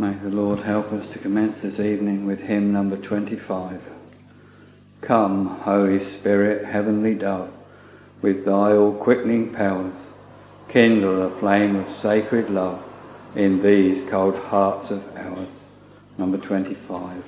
May the Lord help us to commence this evening with hymn number 25. Come, Holy Spirit, heavenly dove, with thy all-quickening powers, kindle a flame of sacred love in these cold hearts of ours. Number 25.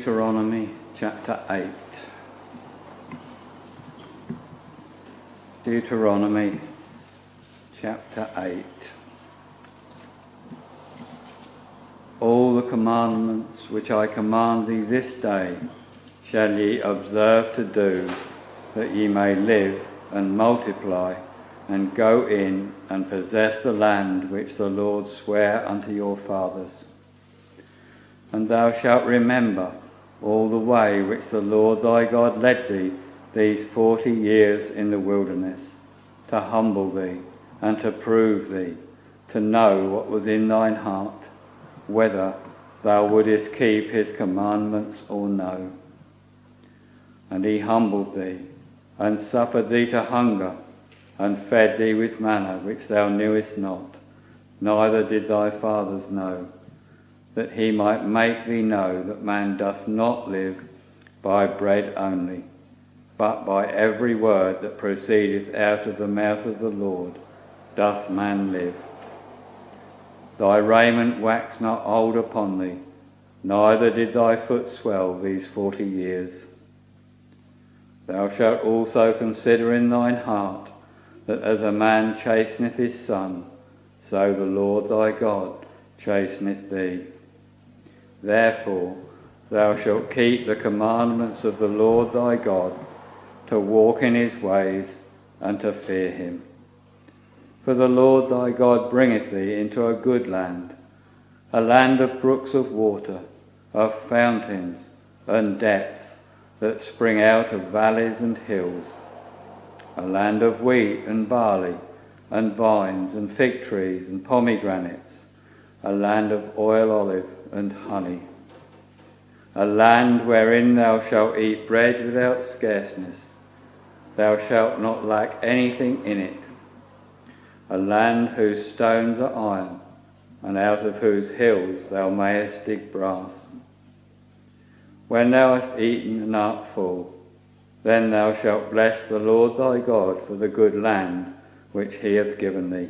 Deuteronomy chapter 8. Deuteronomy chapter 8. All the commandments which I command thee this day shall ye observe to do, that ye may live and multiply, and go in and possess the land which the Lord sware unto your fathers. And thou shalt remember all the way which the Lord thy God led thee these 40 years in the wilderness, to humble thee and to prove thee, to know what was in thine heart, whether thou wouldest keep his commandments or no. And he humbled thee, and suffered thee to hunger, and fed thee with manna which thou knewest not, neither did thy fathers know, that he might make thee know that man doth not live by bread only, but by every word that proceedeth out of the mouth of the Lord doth man live. Thy raiment waxed not old upon thee, neither did thy foot swell these 40 years. Thou shalt also consider in thine heart that as a man chasteneth his son, so the Lord thy God chasteneth thee. Therefore thou shalt keep the commandments of the Lord thy God, to walk in his ways and to fear him. For the Lord thy God bringeth thee into a good land, a land of brooks of water, of fountains and depths that spring out of valleys and hills, a land of wheat and barley and vines and fig trees and pomegranates, a land of oil, olive and honey, a land wherein thou shalt eat bread without scarceness, thou shalt not lack anything in it, a land whose stones are iron, and out of whose hills thou mayest dig brass. When thou hast eaten and art full, then thou shalt bless the Lord thy God for the good land which he hath given thee.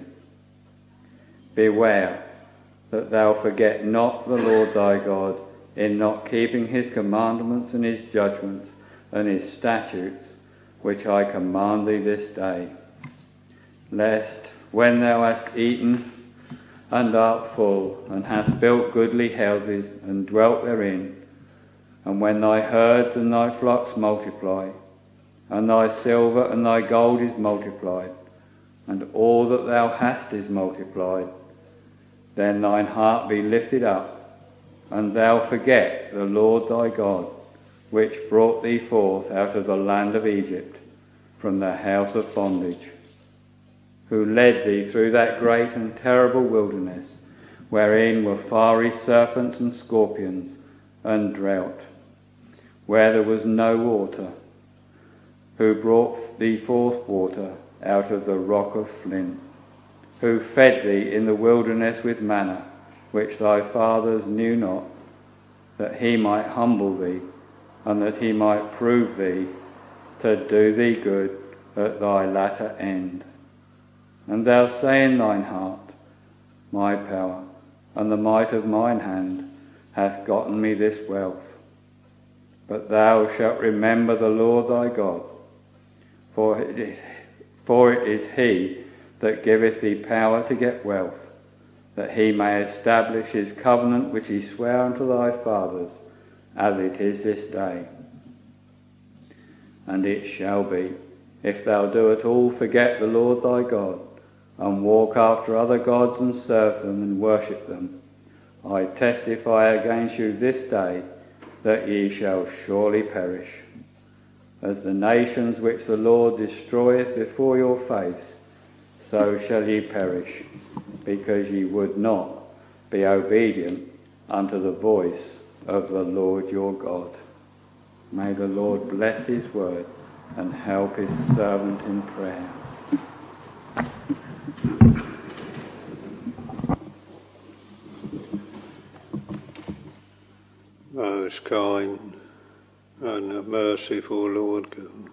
Beware that thou forget not the Lord thy God in not keeping his commandments and his judgments and his statutes, which I command thee this day, lest when thou hast eaten and art full, and hast built goodly houses and dwelt therein, and when thy herds and thy flocks multiply, and thy silver and thy gold is multiplied, and all that thou hast is multiplied, then thine heart be lifted up, and thou forget the Lord thy God, which brought thee forth out of the land of Egypt, from the house of bondage, who led thee through that great and terrible wilderness, wherein were fiery serpents and scorpions and drought, where there was no water, who brought thee forth water out of the rock of flint, who fed thee in the wilderness with manna, which thy fathers knew not, that he might humble thee, and that he might prove thee, to do thee good at thy latter end. And thou say in thine heart, my power and the might of mine hand hath gotten me this wealth. But thou shalt remember the Lord thy God, for it is he that giveth thee power to get wealth, that he may establish his covenant which he sware unto thy fathers, as it is this day. And it shall be, if thou do at all forget the Lord thy God, and walk after other gods and serve them and worship them, I testify against you this day that ye shall surely perish. As the nations which the Lord destroyeth before your face, so shall ye perish, because ye would not be obedient unto the voice of the Lord your God. May the Lord bless his word and help his servant in prayer. Most kind and merciful Lord God,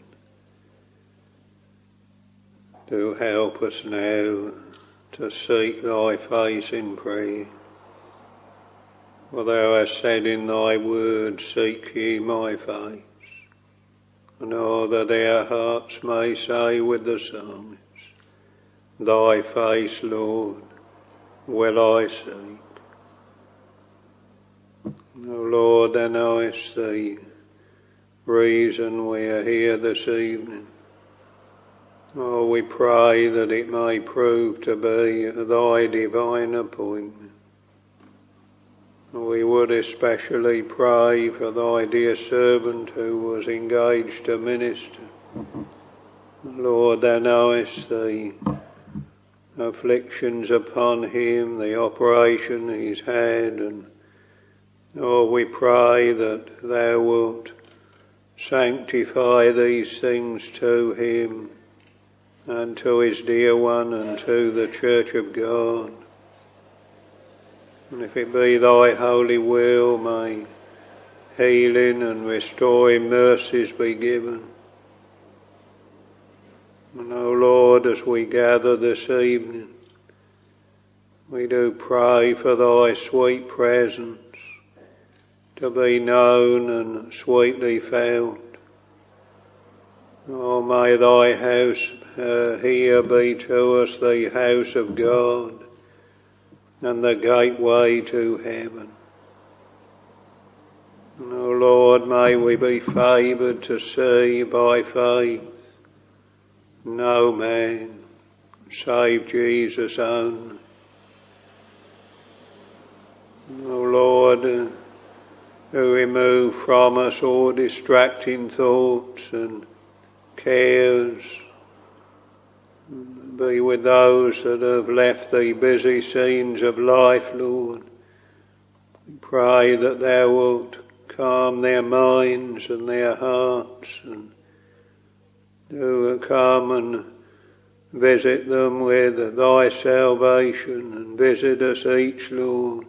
do help us now to seek thy face in prayer, For thou hast said in thy word, seek ye my face. And oh, that our hearts may say with the psalmist, thy face, Lord, will I seek. O Lord, thou knowest the reason we are here this evening. Oh, we pray that it may prove to be thy divine appointment. We would especially pray for thy dear servant who was engaged to minister. Lord, thou knowest the afflictions upon him, the operation he's had, and oh, we pray that thou wilt sanctify these things to him and to his dear one and to the Church of God. And if it be thy holy will, may healing and restoring mercies be given. And O Lord, as we gather this evening, we do pray for thy sweet presence to be known and sweetly felt. Oh, may thy house here be to us the house of God and the gateway to heaven. And, O Lord, may we be favoured to see by faith no man save Jesus only. O Lord, who remove from us all distracting thoughts and cares, be with those that have left the busy scenes of life, Lord. We pray that thou wilt calm their minds and their hearts, and do come and visit them with thy salvation, and visit us each, Lord.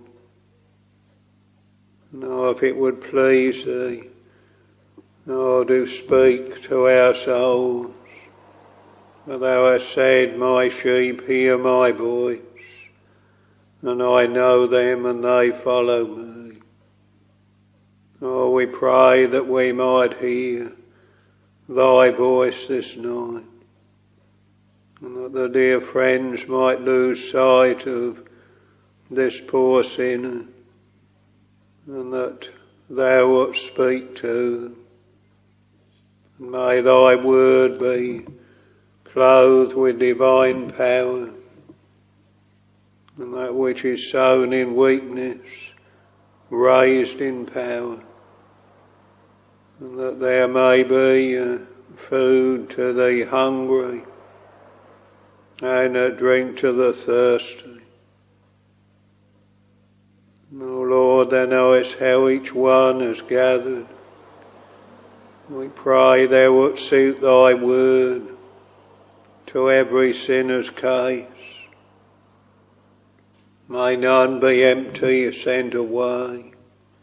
Now, if it would please thee, oh, do speak to our souls. For thou hast said, my sheep hear my voice, and I know them and they follow me. Oh, we pray that we might hear thy voice this night, and that the dear friends might lose sight of this poor sinner, and that thou wilt speak to them. And may thy word be clothed with divine power, and that which is sown in weakness raised in power, and that there may be food to the hungry and a drink to the thirsty. O Lord, thou knowest how each one has gathered. We pray thou wilt suit thy word to every sinner's case. May none be empty or sent away.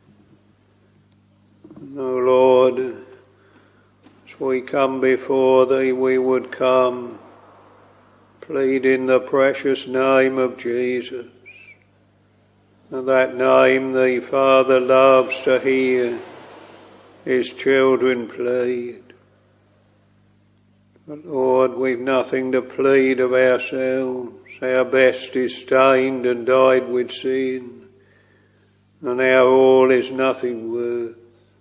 O Lord, as we come before thee, we would come pleading the precious name of Jesus, and that name the Father loves to hear his children plead. But Lord, we've nothing to plead of ourselves. Our best is stained and dyed with sin, and our all is nothing worth.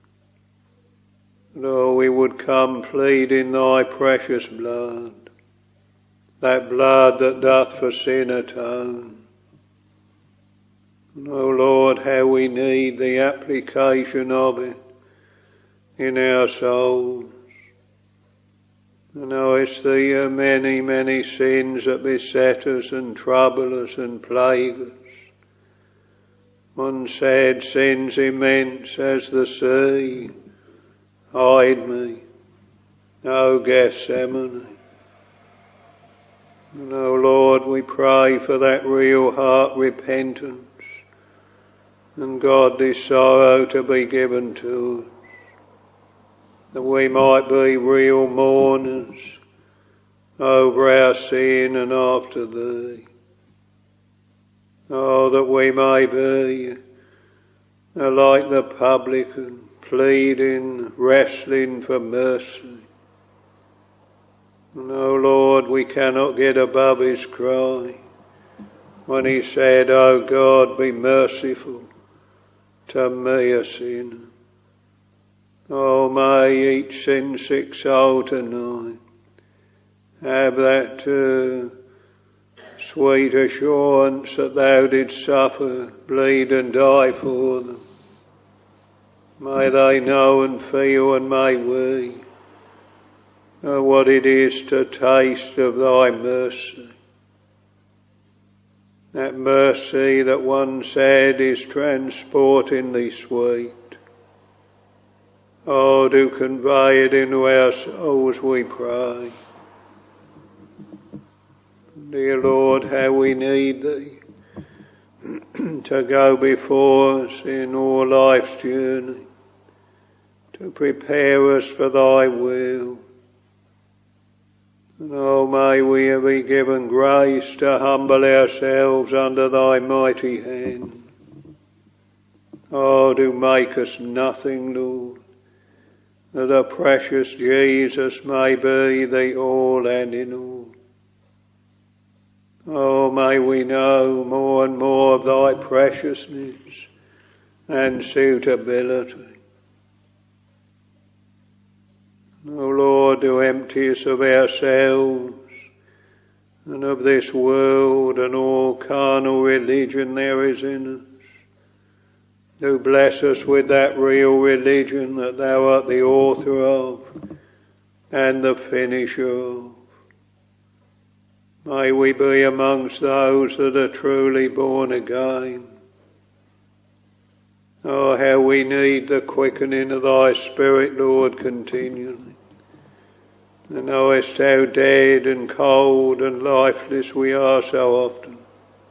But oh, we would come pleading thy precious blood, that blood that doth for sin atone. And oh Lord, how we need the application of it in our souls. And oh, it's the many, many sins that beset us and trouble us and plague us. One said, sins immense as the sea, hide me, O Gethsemane. And oh Lord, we pray for that real heart repentance and godly sorrow to be given to us, that we might be real mourners over our sin and after thee. Oh, that we may be are like the publican, pleading, wrestling for mercy. And oh Lord, we cannot get above his cry when he said, "Oh God, be merciful to me, a sinner." Oh, may each sin-sick soul tonight have that sweet assurance that thou didst suffer, bleed and die for them. May they know and feel, and may we, what it is to taste of thy mercy. That mercy that one said is transportingly sweet. Oh, do convey it into our souls, we pray. Dear Lord, how we need thee to go before us in all life's journey, to prepare us for thy will. And oh, may we be given grace to humble ourselves under thy mighty hand. Oh, do make us nothing, Lord, that the precious Jesus may be the all and in all. Oh, may we know more and more of thy preciousness and suitability. Oh Lord, do empty us of ourselves and of this world and all carnal religion there is in us. Do bless us with that real religion that thou art the author of and the finisher of. May we be amongst those that are truly born again. Oh, how we need the quickening of thy Spirit, Lord, continually. And knowest how dead and cold and lifeless we are so often.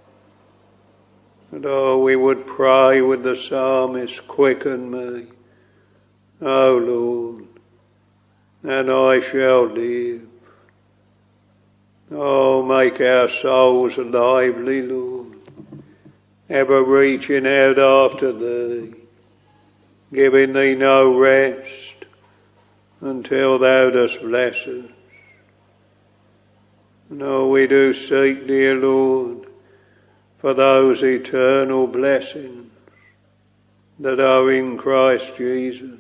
And oh, we would pray with the psalmist, "Quicken me, O Lord, and I shall live." Oh, make our souls lively, Lord, ever reaching out after thee, giving thee no rest until thou dost bless us. And oh, we do seek, dear Lord, for those eternal blessings that are in Christ Jesus.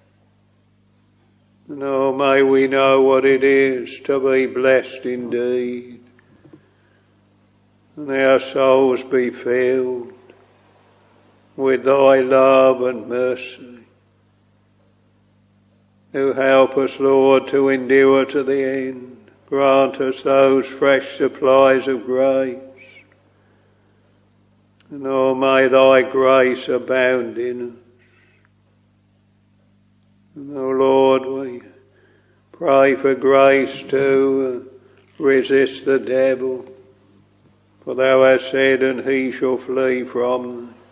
And oh, may we know what it is to be blessed indeed, and our souls be filled with thy love and mercy. Do help us, Lord, to endure to the end. Grant us those fresh supplies of grace. And oh, may thy grace abound in us. And oh Lord, we pray for grace to resist the devil. For thou hast said, "And he shall flee from thee."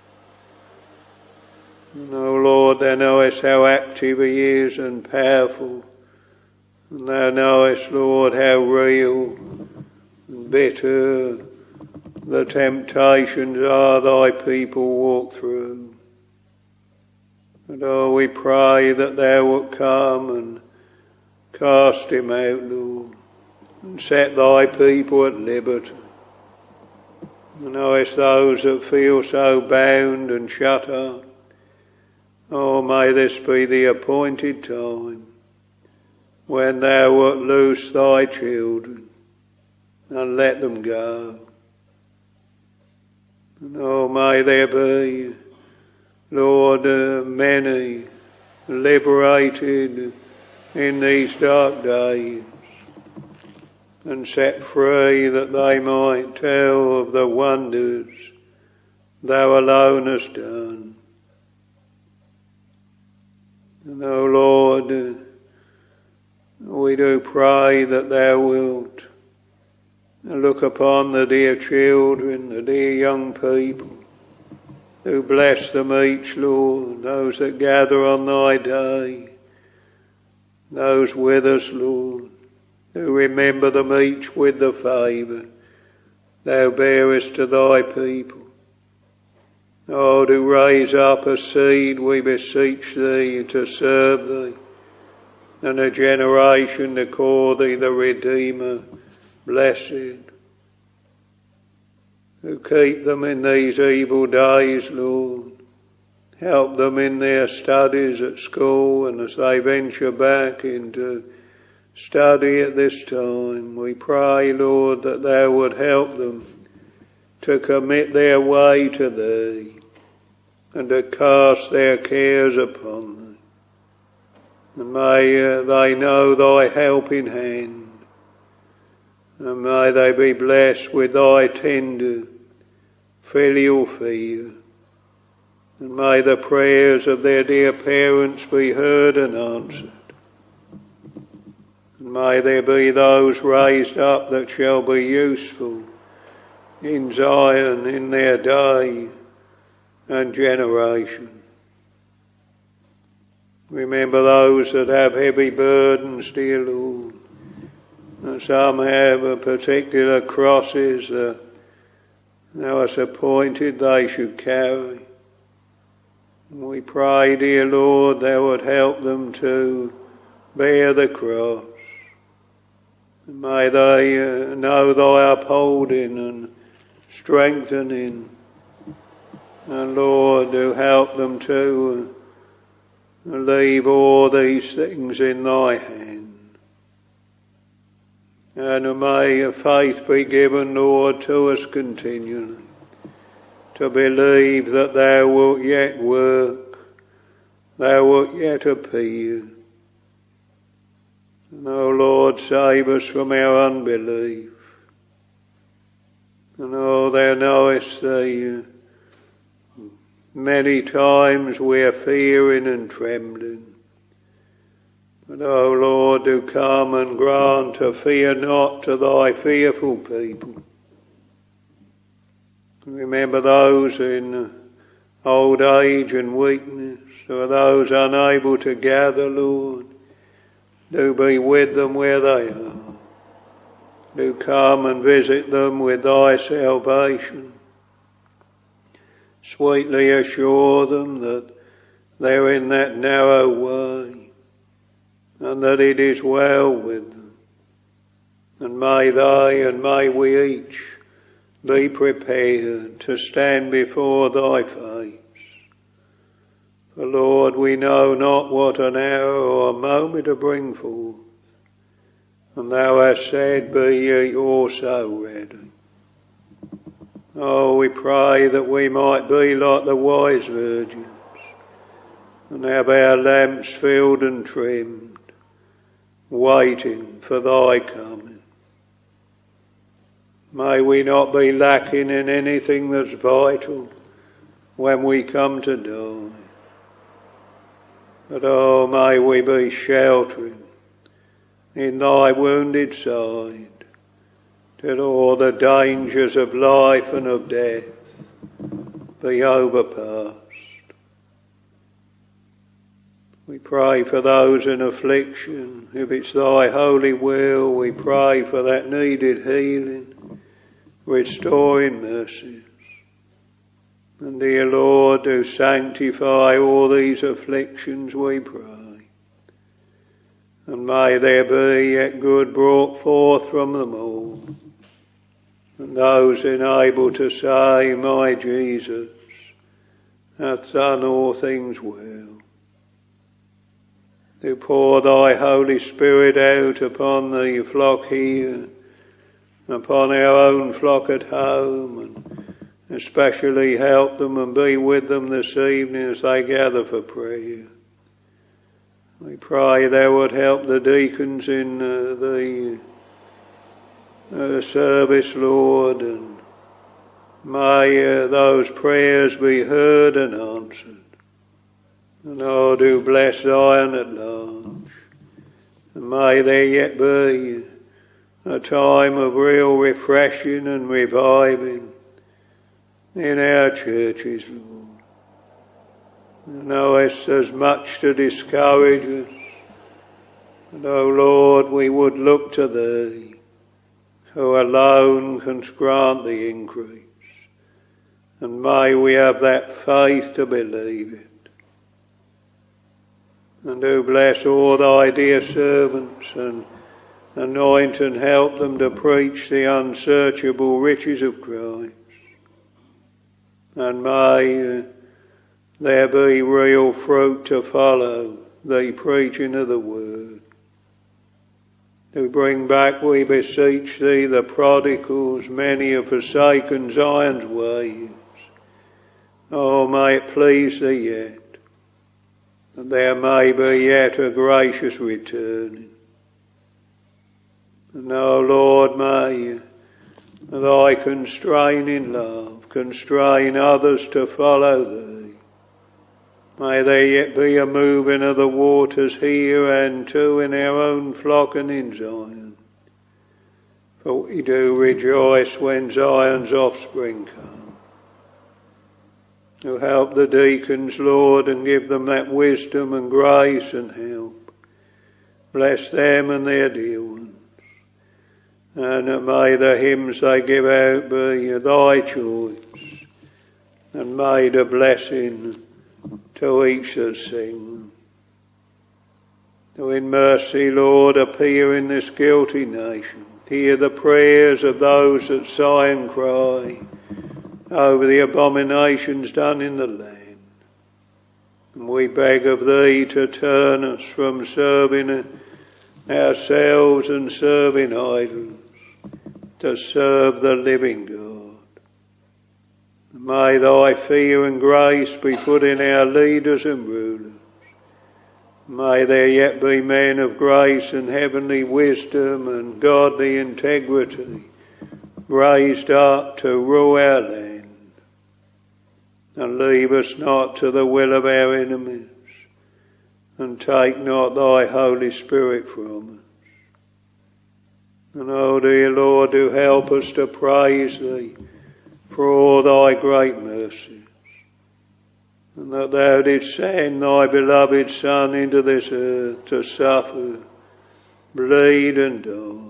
And oh Lord, thou knowest how active he is and powerful. And thou knowest, Lord, how real and bitter the temptations are thy people walk through. And oh, we pray that thou wilt come and cast him out, Lord, and set thy people at liberty. And knowest those that feel so bound and shut up, oh, may this be the appointed time when thou wilt loose thy children and let them go. And oh, may there be, Lord, many liberated in these dark days and set free, that they might tell of the wonders thou alone hast done. And oh Lord, we do pray that thou wilt look upon the dear children, the dear young people, who bless them each, Lord, those that gather on thy day, those with us, Lord, who remember them each with the favour thou bearest to thy people. Oh, do raise up a seed, we beseech thee, to serve thee, and a generation to call thee the Redeemer, blessed. Who keep them in these evil days, Lord. Help them in their studies at school, and as they venture back into study at this time, we pray, Lord, that thou would help them to commit their way to thee and to cast their cares upon thee. And may they know thy helping hand, and may they be blessed with thy tender filial fear. And may the prayers of their dear parents be heard and answered. And may there be those raised up that shall be useful in Zion in their day and generation. Remember those that have heavy burdens, dear Lord. And some have particular crosses that thou hast appointed they should carry. We pray, dear Lord, thou would help them to bear the cross. And may they know thy upholding and strengthening. And Lord, do help them to leave all these things in thy hand. And may faith be given, Lord, to us continually, to believe that thou wilt yet work, thou wilt yet appear. And, O Lord, save us from our unbelief. And, oh, thou knowest many times we are fearing and trembling. But, O Lord, do come and grant to fear not to thy fearful people. Remember those in old age and weakness, or those unable to gather, Lord. Do be with them where they are. Do come and visit them with thy salvation. Sweetly assure them that they're in that narrow way, and that it is well with them. And may they and may we each be prepared to stand before thy face. For Lord, we know not what an hour or a moment to bring forth. And thou hast said, be ye also ready. Oh, we pray that we might be like the wise virgins, and have our lamps filled and trimmed, waiting for thy coming. May we not be lacking in anything that's vital when we come to die. But oh, may we be sheltered in thy wounded side, till all the dangers of life and of death be overpast. We pray for those in affliction. If it's thy holy will, we pray for that needed healing, restoring mercies. And dear Lord, do sanctify all these afflictions, we pray. And may there be yet good brought forth from them all. And those unable to say, my Jesus hath done all things well. Do pour thy Holy Spirit out upon the flock here, upon our own flock at home, and especially help them and be with them this evening as they gather for prayer. We pray thou would help the deacons in the service, Lord, and may those prayers be heard and answered. And oh, do bless Zion at large. And may there yet be a time of real refreshing and reviving in our churches, Lord. You knowest there's much to discourage us. And oh Lord, we would look to thee, who alone canst grant the increase. and may we have that faith to believe it. And do bless all thy dear servants, and anoint and help them to preach the unsearchable riches of Christ. And may there be real fruit to follow the preaching of the word. To bring back, we beseech thee, the prodigals, many have forsaken Zion's ways. Oh, may it please thee yet, that there may be yet a gracious returning. And, O Lord, may thy constraining love constrain others to follow thee. May there yet be a moving of the waters here and too in our own flock and in Zion. For we do rejoice when Zion's offspring come. To help the deacons, Lord, and give them that wisdom and grace and help. Bless them and their dear ones. And may the hymns they give out be thy choice, and made a blessing to each that sing. To in mercy, Lord, appear in this guilty nation. Hear the prayers of those that sigh and cry over the abominations done in the land. And we beg of thee to turn us from serving ourselves and serving idols, to serve the living God. May thy fear and grace be put in our leaders and rulers. May there yet be men of grace and heavenly wisdom and godly integrity raised up to rule our land. And leave us not to the will of our enemies, and take not thy Holy Spirit from us. And, O dear Lord, do help us to praise thee for all thy great mercies, and that thou didst send thy beloved Son into this earth to suffer, bleed and die.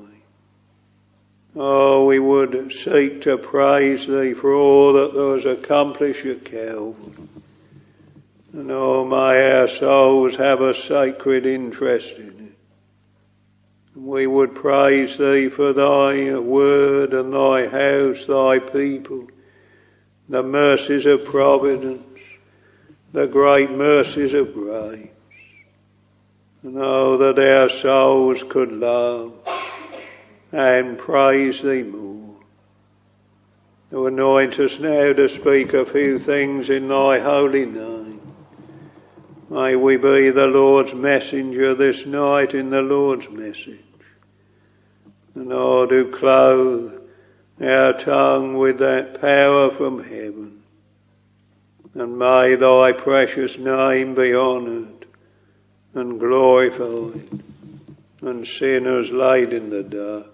Oh, we would seek to praise thee for all that thou hast accomplished at Calvary. And oh, may our souls have a sacred interest in it. And we would praise thee for thy word and thy house, thy people, the mercies of providence, the great mercies of grace. And oh, that our souls could love and praise thee more. To anoint us now to speak a few things in thy holy name. May we be the Lord's messenger this night in the Lord's message. And oh, do clothe our tongue with that power from heaven. And may thy precious name be honoured and glorified, and sinners laid in the dust.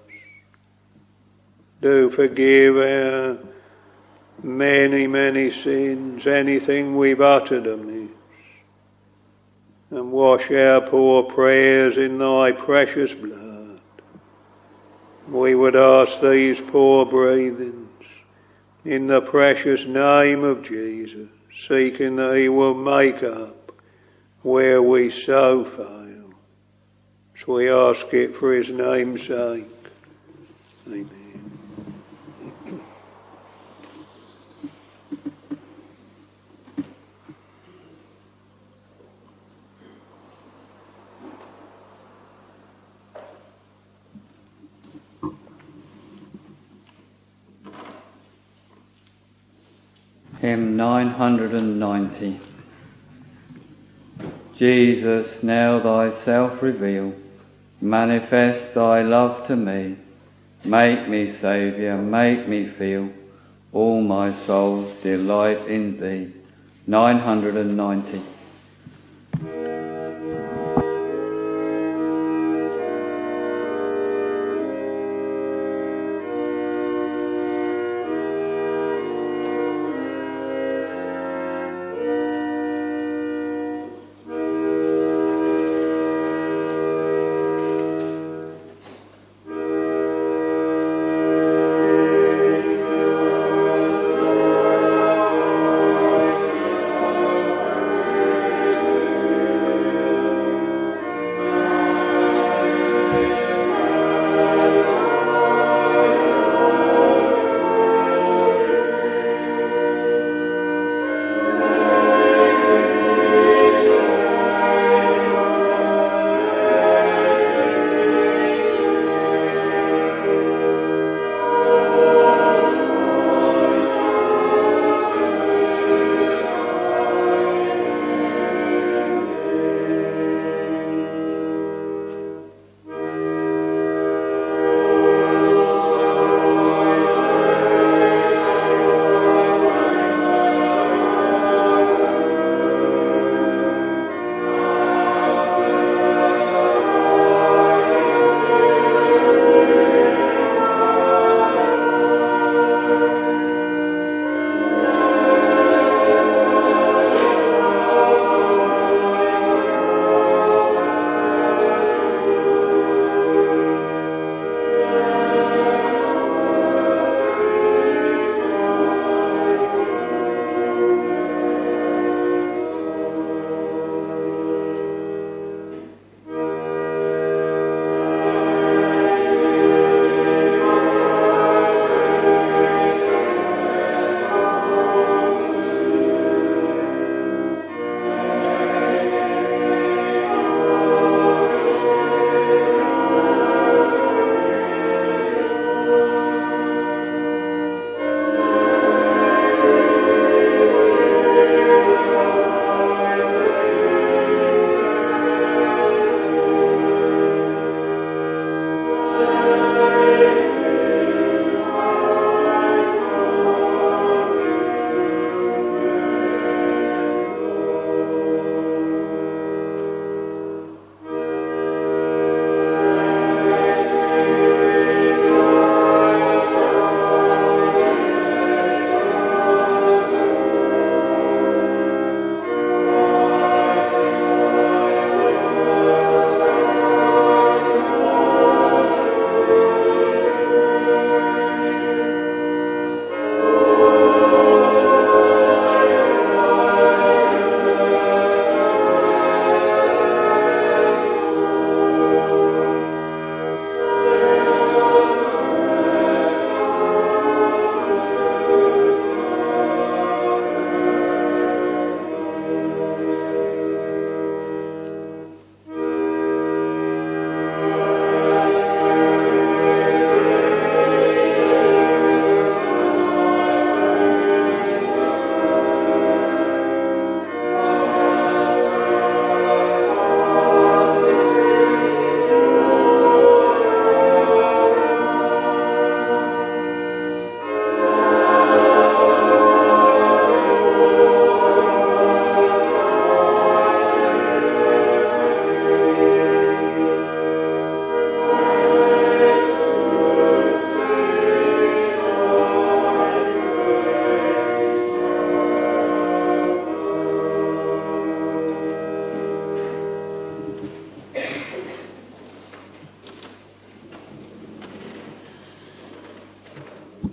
Do forgive our many, many sins, anything we've uttered amiss, and wash our poor prayers in thy precious blood. We would ask these poor breathings in the precious name of Jesus, seeking that he will make up where we so fail. So we ask it for his name's sake. Amen. Hymn 990. Jesus, now thyself reveal, manifest thy love to me. Make me, Saviour, make me feel all my soul's delight in thee. 990.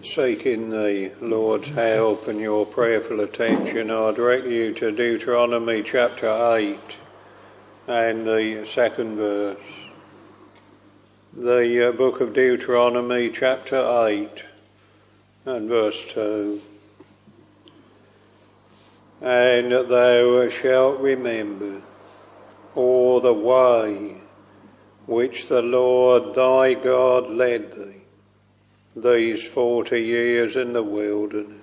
seeking the Lord's help and your prayerful attention, I direct you to Deuteronomy chapter 8 and the second verse. The book of Deuteronomy chapter 8 and verse 2. And thou shalt remember all the way which the Lord thy God led thee these 40 years in the wilderness,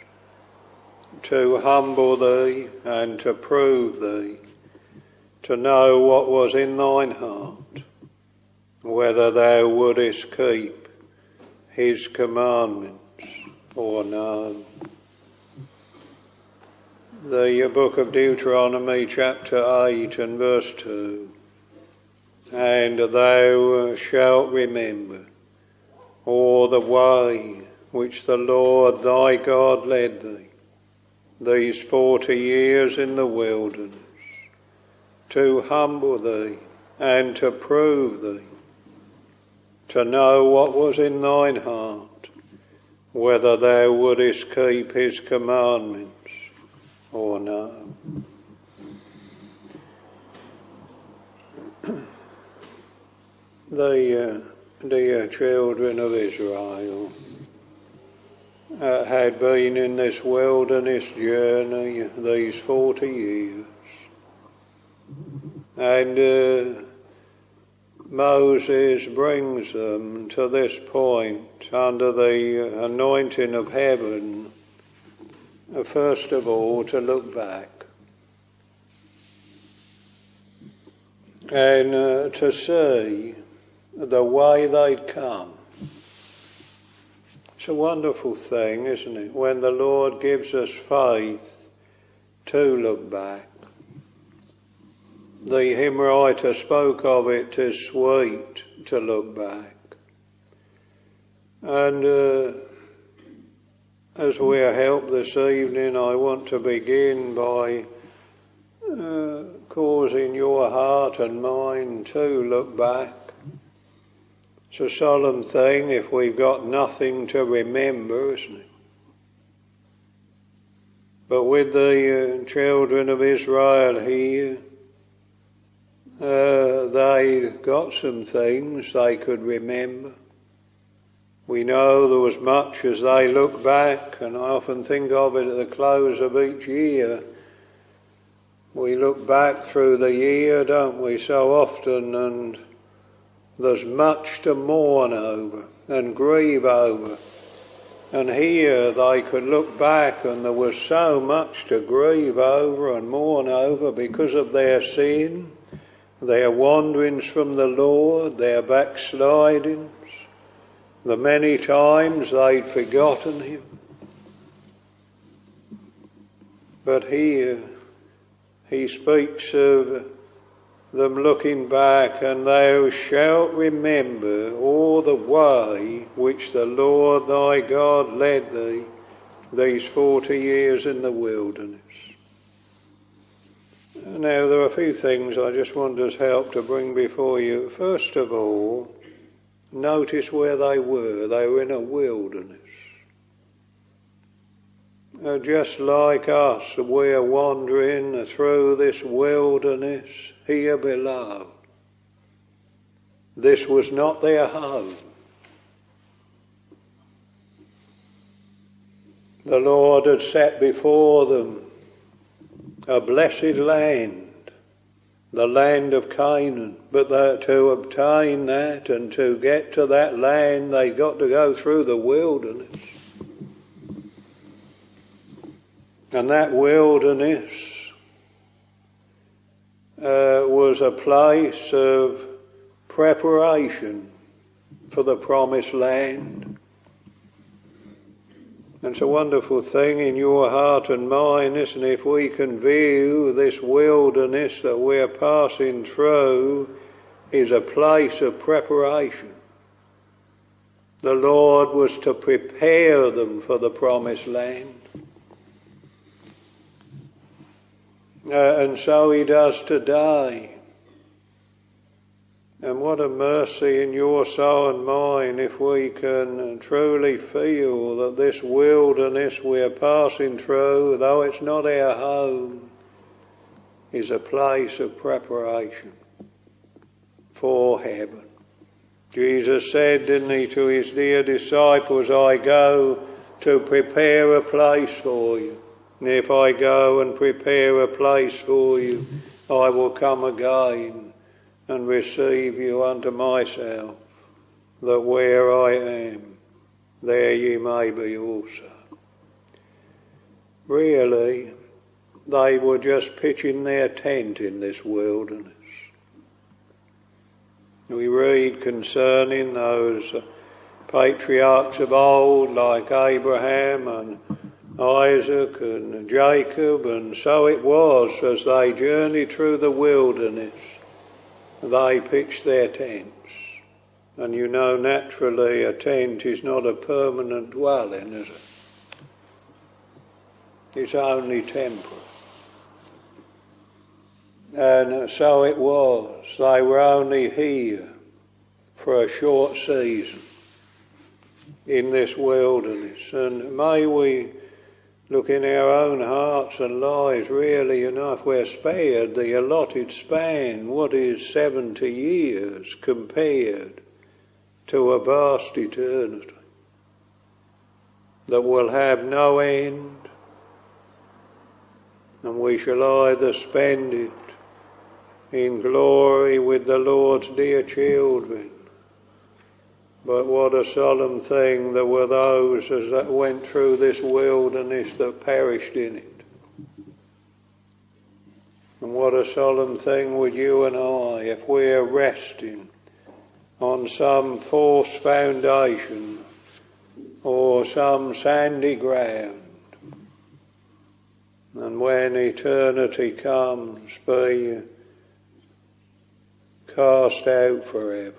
to humble thee and to prove thee, to know what was in thine heart, whether thou wouldest keep his commandments or no. The book of Deuteronomy chapter 8 and verse 2. And thou shalt remember all the way which the Lord thy God led thee these 40 years in the wilderness, to humble thee and to prove thee, to know what was in thine heart, whether thou wouldest keep his commandments or no. The dear children of Israel had been in this wilderness journey these 40 years, and Moses brings them to this point under the anointing of heaven, first of all to look back and to see the way they'd come. It's a wonderful thing, isn't it, when the Lord gives us faith to look back. The hymn writer spoke of it as sweet to look back. And as we are helped this evening, I want to begin by causing your heart and mind to look back. It's a solemn thing if we've got nothing to remember, isn't it? But with the children of Israel here, they got some things they could remember. We know there was much as they look back, and I often think of it at the close of each year. We look back through the year, don't we, so often, and there's much to mourn over and grieve over. And here they could look back and there was so much to grieve over and mourn over because of their sin, their wanderings from the Lord, their backslidings, the many times they'd forgotten him. But here he speaks of them looking back, and thou shalt remember all the way which the Lord thy God led thee these 40 years in the wilderness. Now there are a few things I just want us help to bring before you. First of all, notice where they were. They were in a wilderness. Just like us, we are wandering through this wilderness here below. This was not their home. The Lord had set before them a blessed land, the land of Canaan, but to obtain that and to get to that land, they got to go through the wilderness. And that wilderness was a place of preparation for the promised land. And it's a wonderful thing in your heart and mine, isn't it, if we can view this wilderness that we're passing through is a place of preparation. The Lord was to prepare them for the promised land. And so he does today. And what a mercy in your soul and mine if we can truly feel that this wilderness we're passing through, though it's not our home, is a place of preparation for heaven. Jesus said, didn't he, to his dear disciples, I go to prepare a place for you. And if I go and prepare a place for you, I will come again and receive you unto myself, that where I am, there ye may be also. Really, they were just pitching their tent in this wilderness. We read concerning those patriarchs of old, like Abraham and Isaac and Jacob, and so it was as they journeyed through the wilderness. They pitched their tents. And you know, naturally, a tent is not a permanent dwelling, is it? It's only temporary. And so it was. They were only here for a short season in this wilderness. And may we look in our own hearts and lives, really, you know, if we're spared the allotted span, what is 70 years compared to a vast eternity that will have no end, and we shall either spend it in glory with the Lord's dear children. But what a solemn thing there were those as that went through this wilderness that perished in it. And what a solemn thing would you and I, if we're resting on some false foundation or some sandy ground, and when eternity comes, be cast out forever.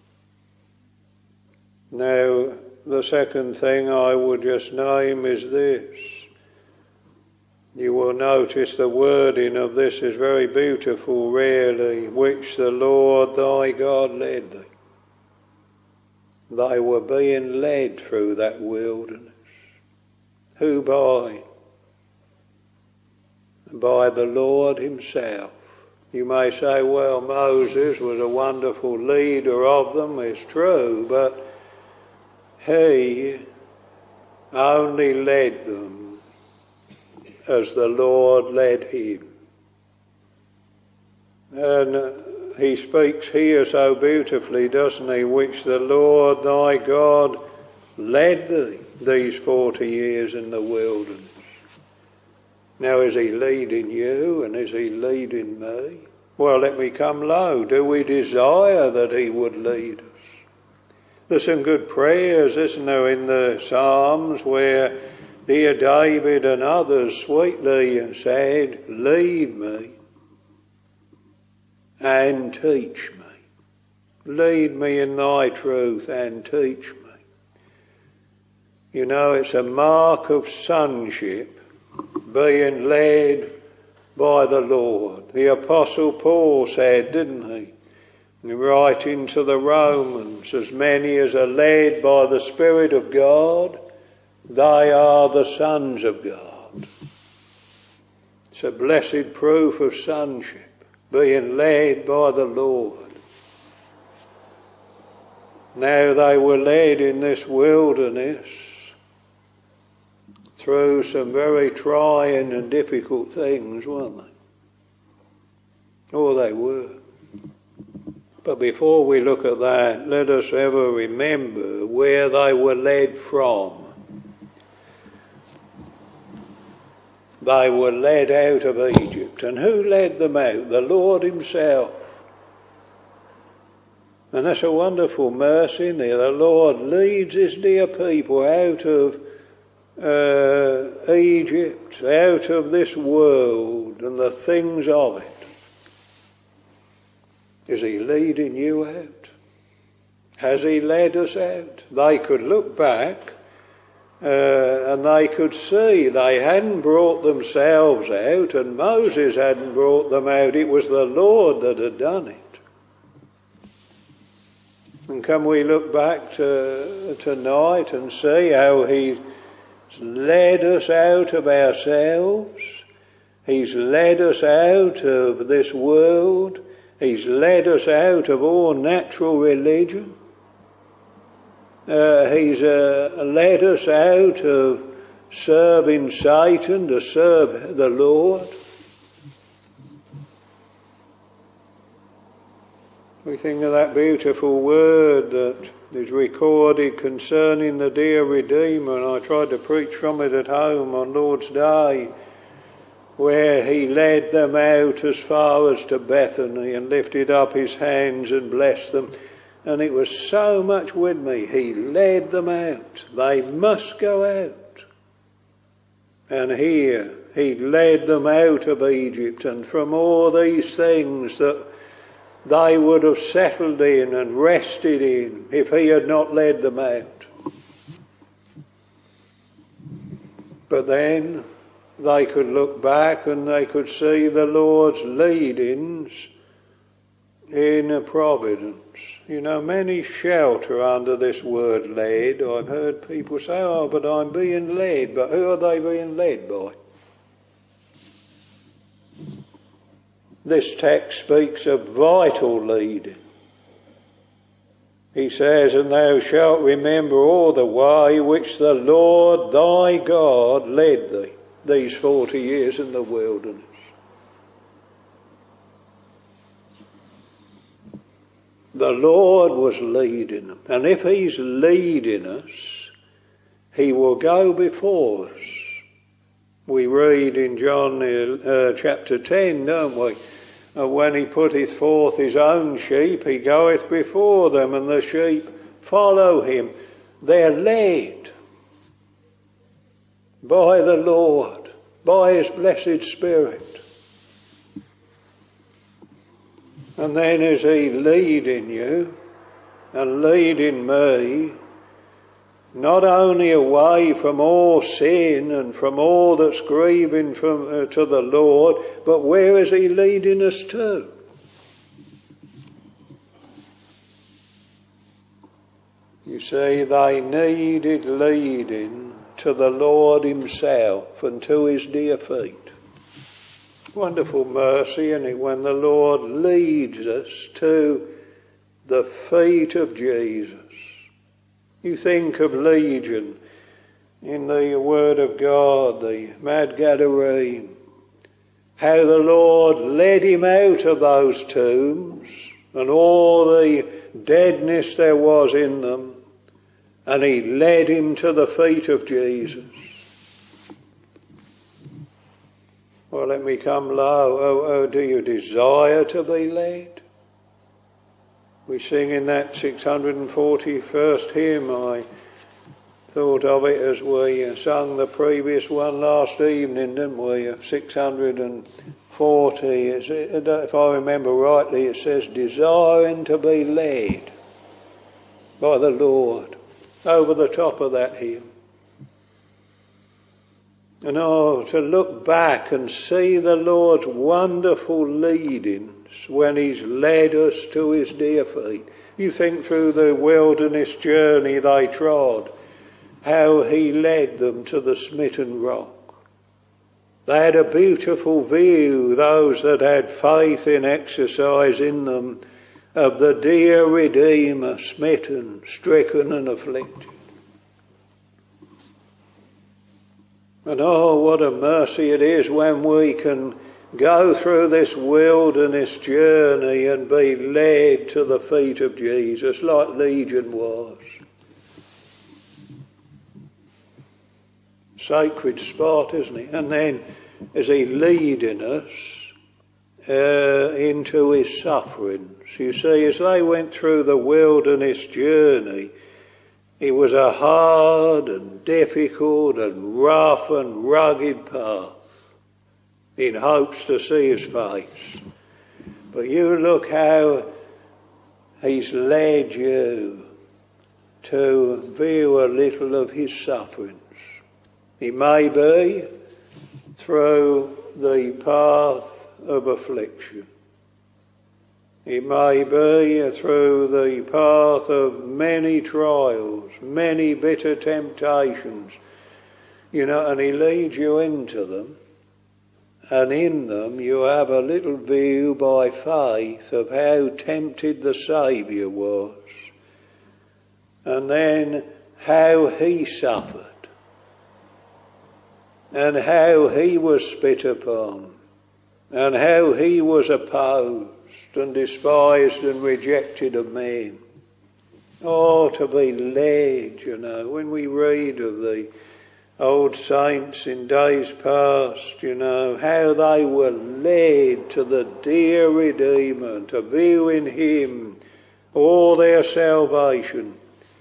Now, the second thing I would just name is this. You will notice the wording of this is very beautiful, really, which the Lord thy God led thee. They were being led through that wilderness. Who by? By the Lord himself. You may say, well, Moses was a wonderful leader of them. It's true, but he only led them as the Lord led him. And he speaks here so beautifully, doesn't he, which the Lord thy God led thee these 40 years in the wilderness. Now, is he leading you and is he leading me? Well, let me come low. Do we desire that he would lead us? There's some good prayers, isn't there, in the Psalms where dear David and others sweetly said, lead me and teach me. Lead me in thy truth and teach me. You know, it's a mark of sonship, being led by the Lord. The Apostle Paul said, didn't he? Writing to the Romans, as many as are led by the Spirit of God, they are the sons of God. It's a blessed proof of sonship, being led by the Lord. Now they were led in this wilderness through some very trying and difficult things, weren't they? Oh, they were. But before we look at that, let us ever remember where they were led from. They were led out of Egypt. And who led them out? The Lord himself. And that's a wonderful mercy in there. The Lord leads his dear people out of Egypt, out of this world and the things of it. Is he leading you out? Has he led us out? They could look back and they could see they hadn't brought themselves out, and Moses hadn't brought them out. It was the Lord that had done it. And can we look back to tonight and see how He's led us out of ourselves? He's led us out of this world. He's led us out of all natural religion. He's led us out of serving Satan to serve the Lord. We think of that beautiful word that is recorded concerning the dear Redeemer, and I tried to preach from it at home on Lord's Day, where He led them out as far as to Bethany and lifted up His hands and blessed them. And it was so much with me. He led them out. They must go out. And here, He led them out of Egypt and from all these things that they would have settled in and rested in if He had not led them out. But then they could look back and they could see the Lord's leadings in a providence. You know, many shelter under this word led. I've heard people say, oh, but I'm being led. But who are they being led by? This text speaks of vital leading. He says, and thou shalt remember all the way which the Lord thy God led thee these 40 years in the wilderness. The Lord was leading them. And if He's leading us, He will go before us. We read in John chapter 10, don't we? When He putteth forth His own sheep, He goeth before them, and the sheep follow Him. They're led by the Lord, by His blessed Spirit. And then is He leading you and leading me, not only away from all sin and from all that's grieving to the Lord, but where is He leading us to? You see, they needed leading to the Lord Himself and to His dear feet. Wonderful mercy, isn't it, when the Lord leads us to the feet of Jesus. You think of Legion in the Word of God, the mad Gadarene, how the Lord led him out of those tombs and all the deadness there was in them, and He led him to the feet of Jesus. Well, let me come low. Oh, do you desire to be led? We sing in that 641st hymn. I thought of it as we sung the previous one last evening, didn't we? 640. If I remember rightly, it says, desiring to be led by the Lord. Over the top of that hymn. And to look back and see the Lord's wonderful leadings when He's led us to His dear feet. You think through the wilderness journey they trod, how He led them to the smitten rock. They had a beautiful view, those that had faith in exercise in them, of the dear Redeemer, smitten, stricken and afflicted. And what a mercy it is when we can go through this wilderness journey and be led to the feet of Jesus like Legion was. Sacred spot, isn't it? And then is He leading us into His sufferings. You see, as they went through the wilderness journey, it was a hard and difficult and rough and rugged path in hopes to see His face. But you look how He's led you to view a little of His sufferings. It may be through the path of affliction. It may be through the path of many trials, many bitter temptations, and he leads you into them. And in them you have a little view by faith of how tempted the Saviour was. And then how he suffered. And how he was spit upon. And how he was opposed and despised and rejected of men. Oh, to be led, when we read of the old saints in days past, how they were led to the dear Redeemer, to view in him all their salvation,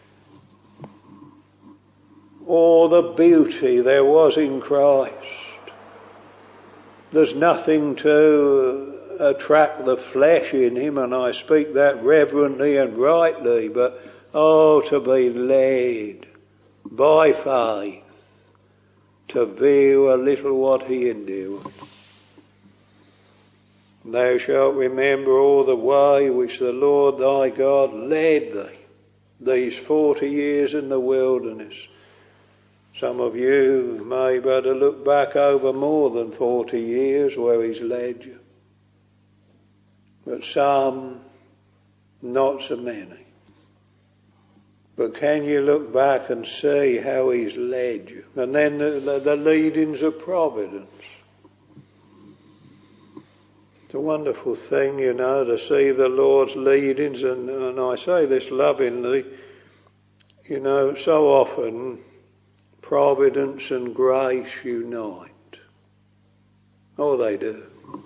all the beauty there was in Christ. There's nothing to attract the flesh in him, and I speak that reverently and rightly, but to be led by faith to view a little what he endured. Thou shalt remember all the way which the Lord thy God led thee these 40 years in the wilderness. Some of you may better look back over more than 40 years where he's led you. But some, not so many. But can you look back and see how he's led you? And then the leadings of providence. It's a wonderful thing, to see the Lord's leadings. And I say this lovingly, so often providence and grace unite. Oh, they do.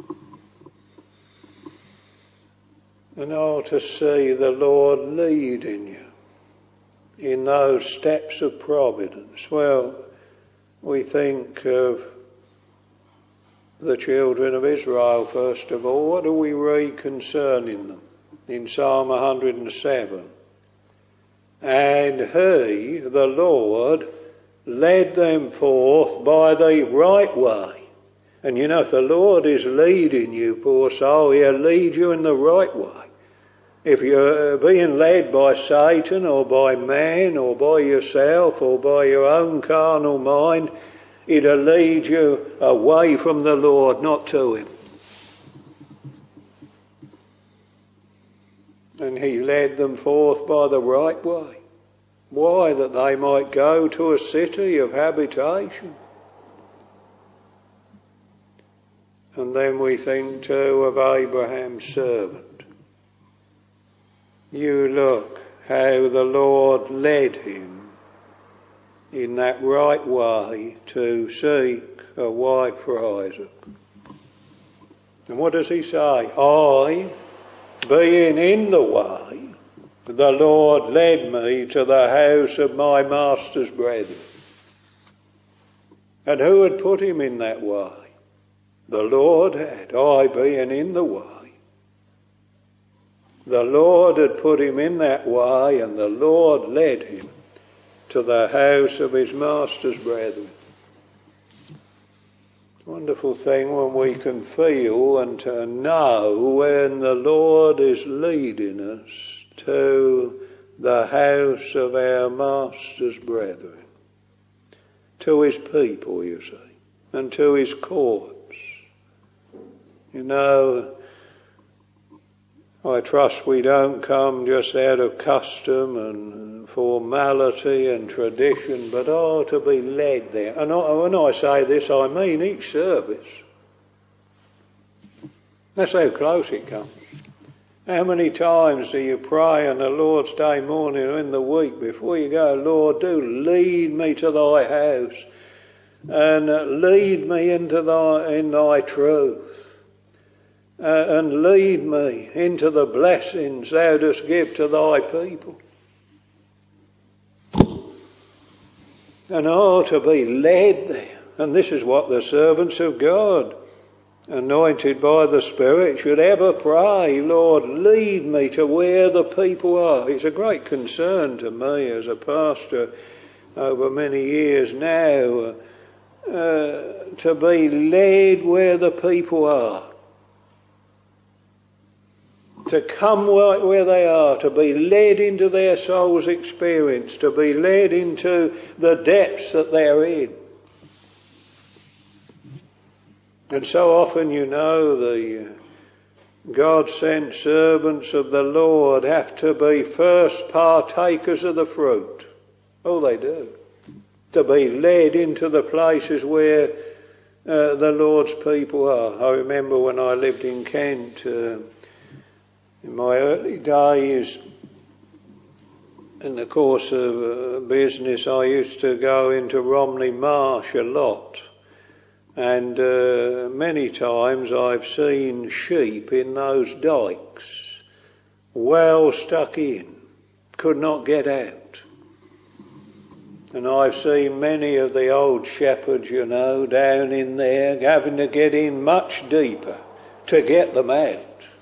And to see the Lord leading you in those steps of providence. Well, we think of the children of Israel first of all. What do we read concerning them? In Psalm 107. And he, the Lord, led them forth by the right way. And if the Lord is leading you, poor soul, he'll lead you in the right way. If you're being led by Satan or by man or by yourself or by your own carnal mind, it'll lead you away from the Lord, not to him. And he led them forth by the right way. Why? That they might go to a city of habitation. And then we think too of Abraham's servant. You look how the Lord led him in that right way to seek a wife for Isaac. And what does he say? I, being in the way, the Lord led me to the house of my master's brethren. And who had put him in that way? The Lord had. I being in the way. The Lord had put him in that way, and the Lord led him to the house of his master's brethren. Wonderful thing when we can feel and to know when the Lord is leading us to the house of our master's brethren, to his people, you see, and to his courts. I trust we don't come just out of custom and formality and tradition, but to be led there. And when I say this, I mean each service. That's how close it comes. How many times do you pray on the Lord's Day morning or in the week before you go, Lord, do lead me to thy house and lead me in thy truth. And lead me into the blessings thou dost give to thy people. And to be led there. And this is what the servants of God, anointed by the Spirit, should ever pray. Lord, lead me to where the people are. It's a great concern to me as a pastor over many years now, to be led where the people are. to come right where they are, to be led into their soul's experience, to be led into the depths that they're in. And so often, the God-sent servants of the Lord have to be first partakers of the fruit. Oh, they do. To be led into the places where the Lord's people are. I remember when I lived in Kent, in my early days, in the course of business, I used to go into Romney Marsh a lot. And many times I've seen sheep in those dykes, well stuck in, could not get out. And I've seen many of the old shepherds, down in there, having to get in much deeper to get them out.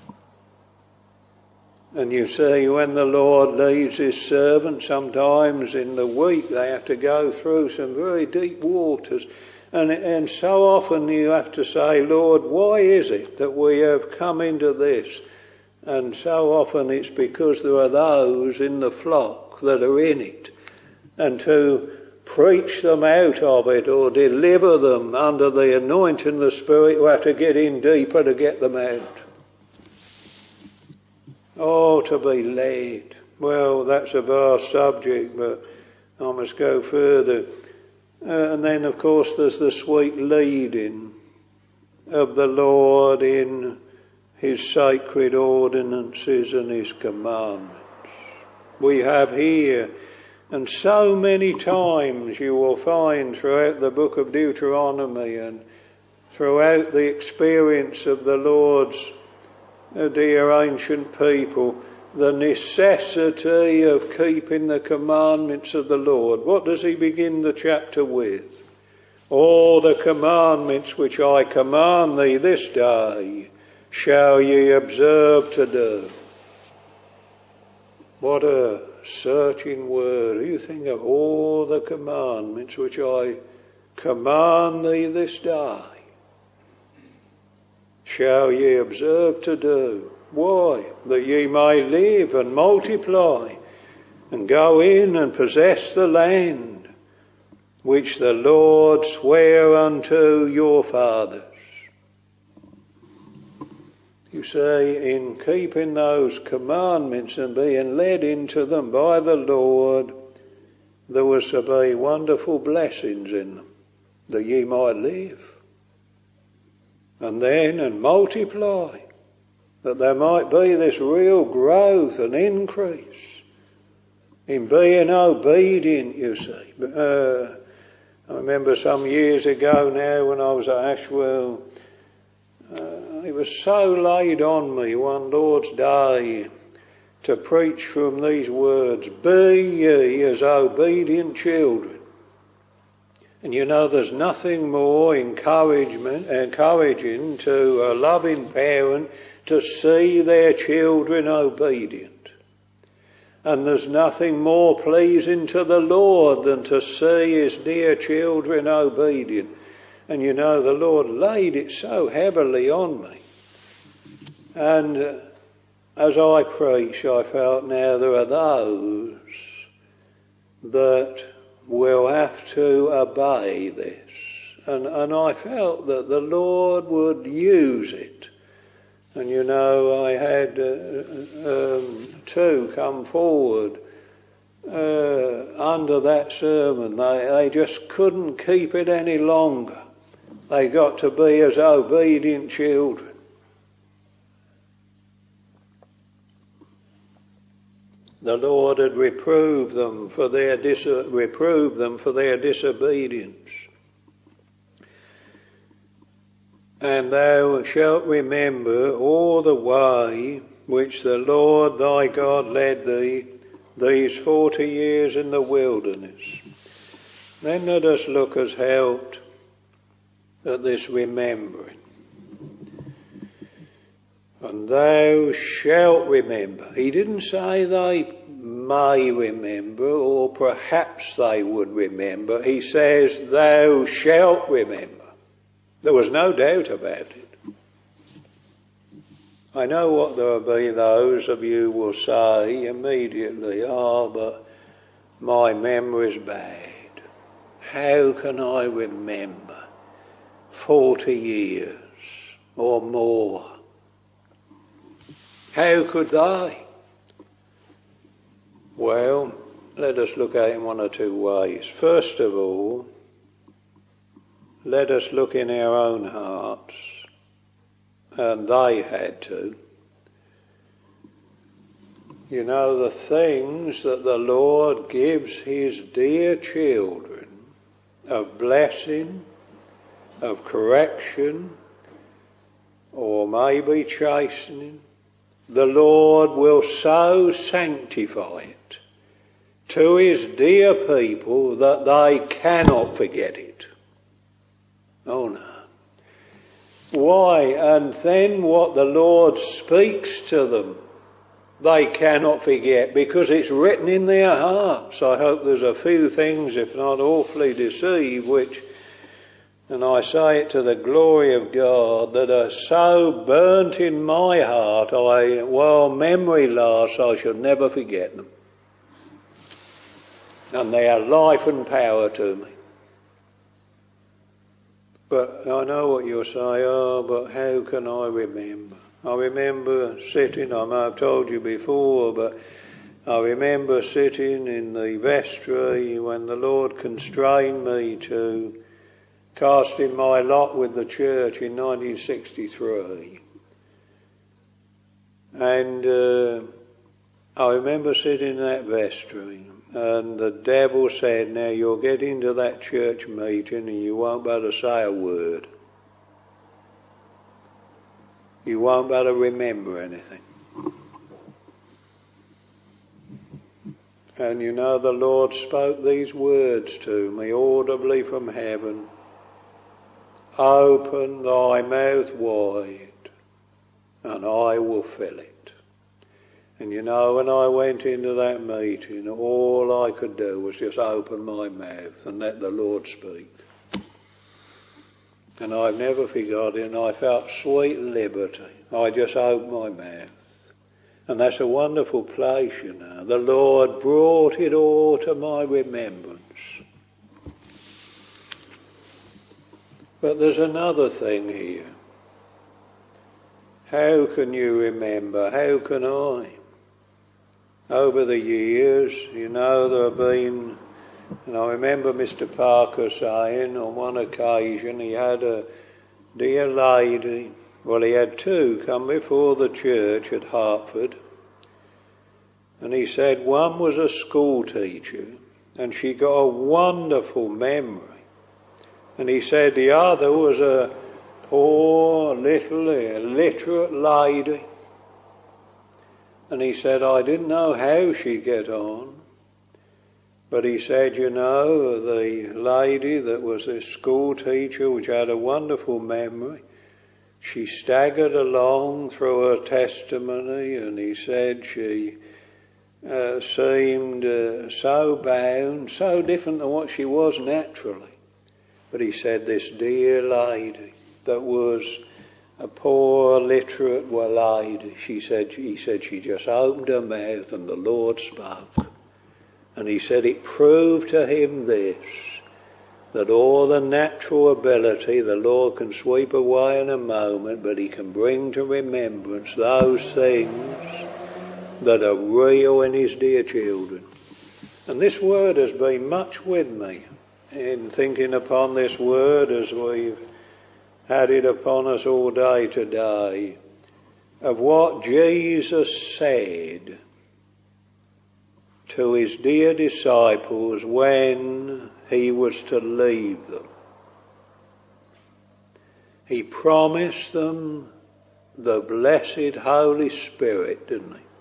And you see, when the Lord leads his servants, sometimes in the week they have to go through some very deep waters. And so often you have to say, Lord, why is it that we have come into this? And so often it's because there are those in the flock that are in it. And to preach them out of it or deliver them under the anointing of the Spirit, we have to get in deeper to get them out. Oh, to be led. Well, that's a vast subject, but I must go further. And then, of course, there's the sweet leading of the Lord in his sacred ordinances and his commandments. We have here, and so many times you will find throughout the book of Deuteronomy and throughout the experience of the Lord's dear ancient people, the necessity of keeping the commandments of the Lord. What does he begin the chapter with? All the commandments which I command thee this day shall ye observe to do. What a searching word. You think of all the commandments which I command thee this day shall ye observe to do. Why? That ye may live and multiply and go in and possess the land which the Lord sware unto your fathers. You see, in keeping those commandments and being led into them by the Lord, there was to be wonderful blessings in them, that ye might live. And then, and multiply, that there might be this real growth and increase in being obedient, you see. I remember some years ago now when I was at Ashwell, it was so laid on me one Lord's Day to preach from these words, be ye as obedient children. And there's nothing more encouraging to a loving parent to see their children obedient. And there's nothing more pleasing to the Lord than to see his dear children obedient. And the Lord laid it so heavily on me. And as I preach, I felt now there are those that will have to obey this. And I felt that the Lord would use it. And I had two come forward under that sermon. They just couldn't keep it any longer. They got to be as obedient children. The Lord had reproved them for their disobedience. And thou shalt remember all the way which the Lord thy God led thee these 40 years in the wilderness. Then let us look as helped at this remembering. And thou shalt remember. He didn't say they may remember or perhaps they would remember. He says thou shalt remember. There was no doubt about it. I know what there will be those of you will say immediately, but my memory's bad. How can I remember 40 years or more? How could they? Well, let us look at it in one or two ways. First of all, let us look in our own hearts, and they had to. You know, the things that the Lord gives his dear children of blessing, of correction, or maybe chastening, the Lord will so sanctify it to his dear people that they cannot forget it. Oh no. Why? And then what the Lord speaks to them, they cannot forget, because it's written in their hearts. I hope there's a few things, if not awfully deceived, which, and I say it to the glory of God, that are so burnt in my heart, while memory lasts, I shall never forget them. And they are life and power to me. But I know what you'll say, but how can I remember? I remember sitting, I may have told you before, but I remember sitting in the vestry when the Lord constrained me to cast in my lot with the church in 1963. And I remember sitting in that vestry, and the devil said, now you'll get into that church meeting and you won't be able to say a word. You won't be able to remember anything. And you know, the Lord spoke these words to me audibly from heaven. Open thy mouth wide, and I will fill it. And you know, when I went into that meeting, all I could do was just open my mouth and let the Lord speak. And I've never forgotten it, and I felt sweet liberty. I just opened my mouth. And that's a wonderful place, you know. The Lord brought it all to my remembrance. But there's another thing here. How can you remember? How can I? Over the years, you know, there have been, and I remember Mr. Parker saying on one occasion he had a dear lady, well, he had two come before the church at Hertford, and he said one was a school teacher and she got a wonderful memory, and he said the other was a poor little illiterate lady, and he said I didn't know how she'd get on. But he said, you know, the lady that was a school teacher, which had a wonderful memory, she staggered along through her testimony, and he said she seemed so bound, so different than what she was naturally. But he said this dear lady that was a poor literate lady, he said she just opened her mouth and the Lord spoke. And he said it proved to him this, that all the natural ability the Lord can sweep away in a moment, but he can bring to remembrance those things that are real in his dear children. And this word has been much with me in thinking upon this word as we've had it upon us all day today, of what Jesus said to his dear disciples when he was to leave them. He promised them the blessed Holy Spirit, didn't he?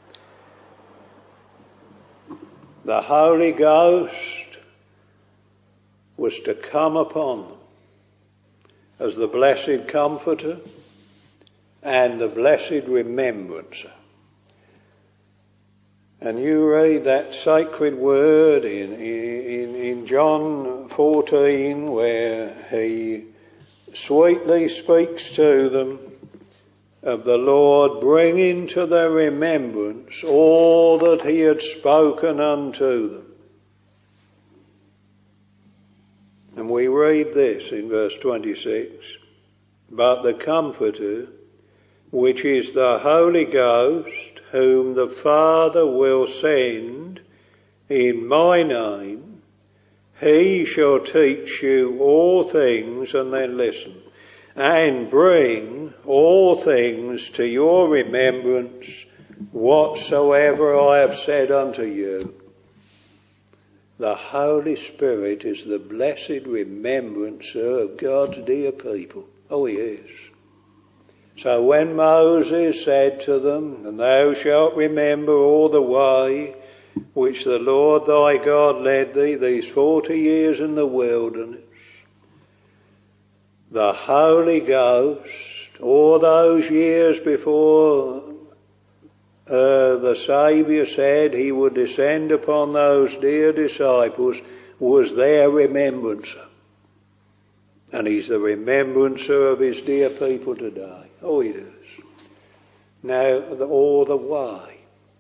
The Holy Ghost was to come upon them as the blessed Comforter and the blessed Remembrancer. And you read that sacred word in John 14 where he sweetly speaks to them of the Lord bringing to their remembrance all that he had spoken unto them. And we read this in verse 26, but the Comforter, which is the Holy Ghost, whom the Father will send in my name, he shall teach you all things, and then listen, and bring all things to your remembrance whatsoever I have said unto you. The Holy Spirit is the blessed remembrancer of God's dear people. Oh, he is. So when Moses said to them, and thou shalt remember all the way which the Lord thy God led thee these 40 years in the wilderness, the Holy Ghost, all those years before the Saviour said he would descend upon those dear disciples, was their remembrancer. And he's the remembrancer of his dear people today. Oh, he is. Now, all the way.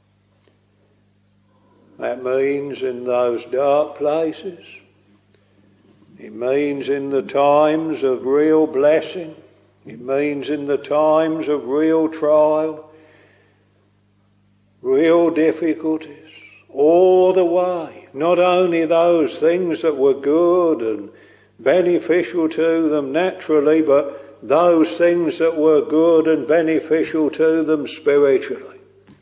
That means in those dark places. It means in the times of real blessing. It means in the times of real trial, real difficulties, all the way. Not only those things that were good and beneficial to them naturally, but those things that were good and beneficial to them spiritually.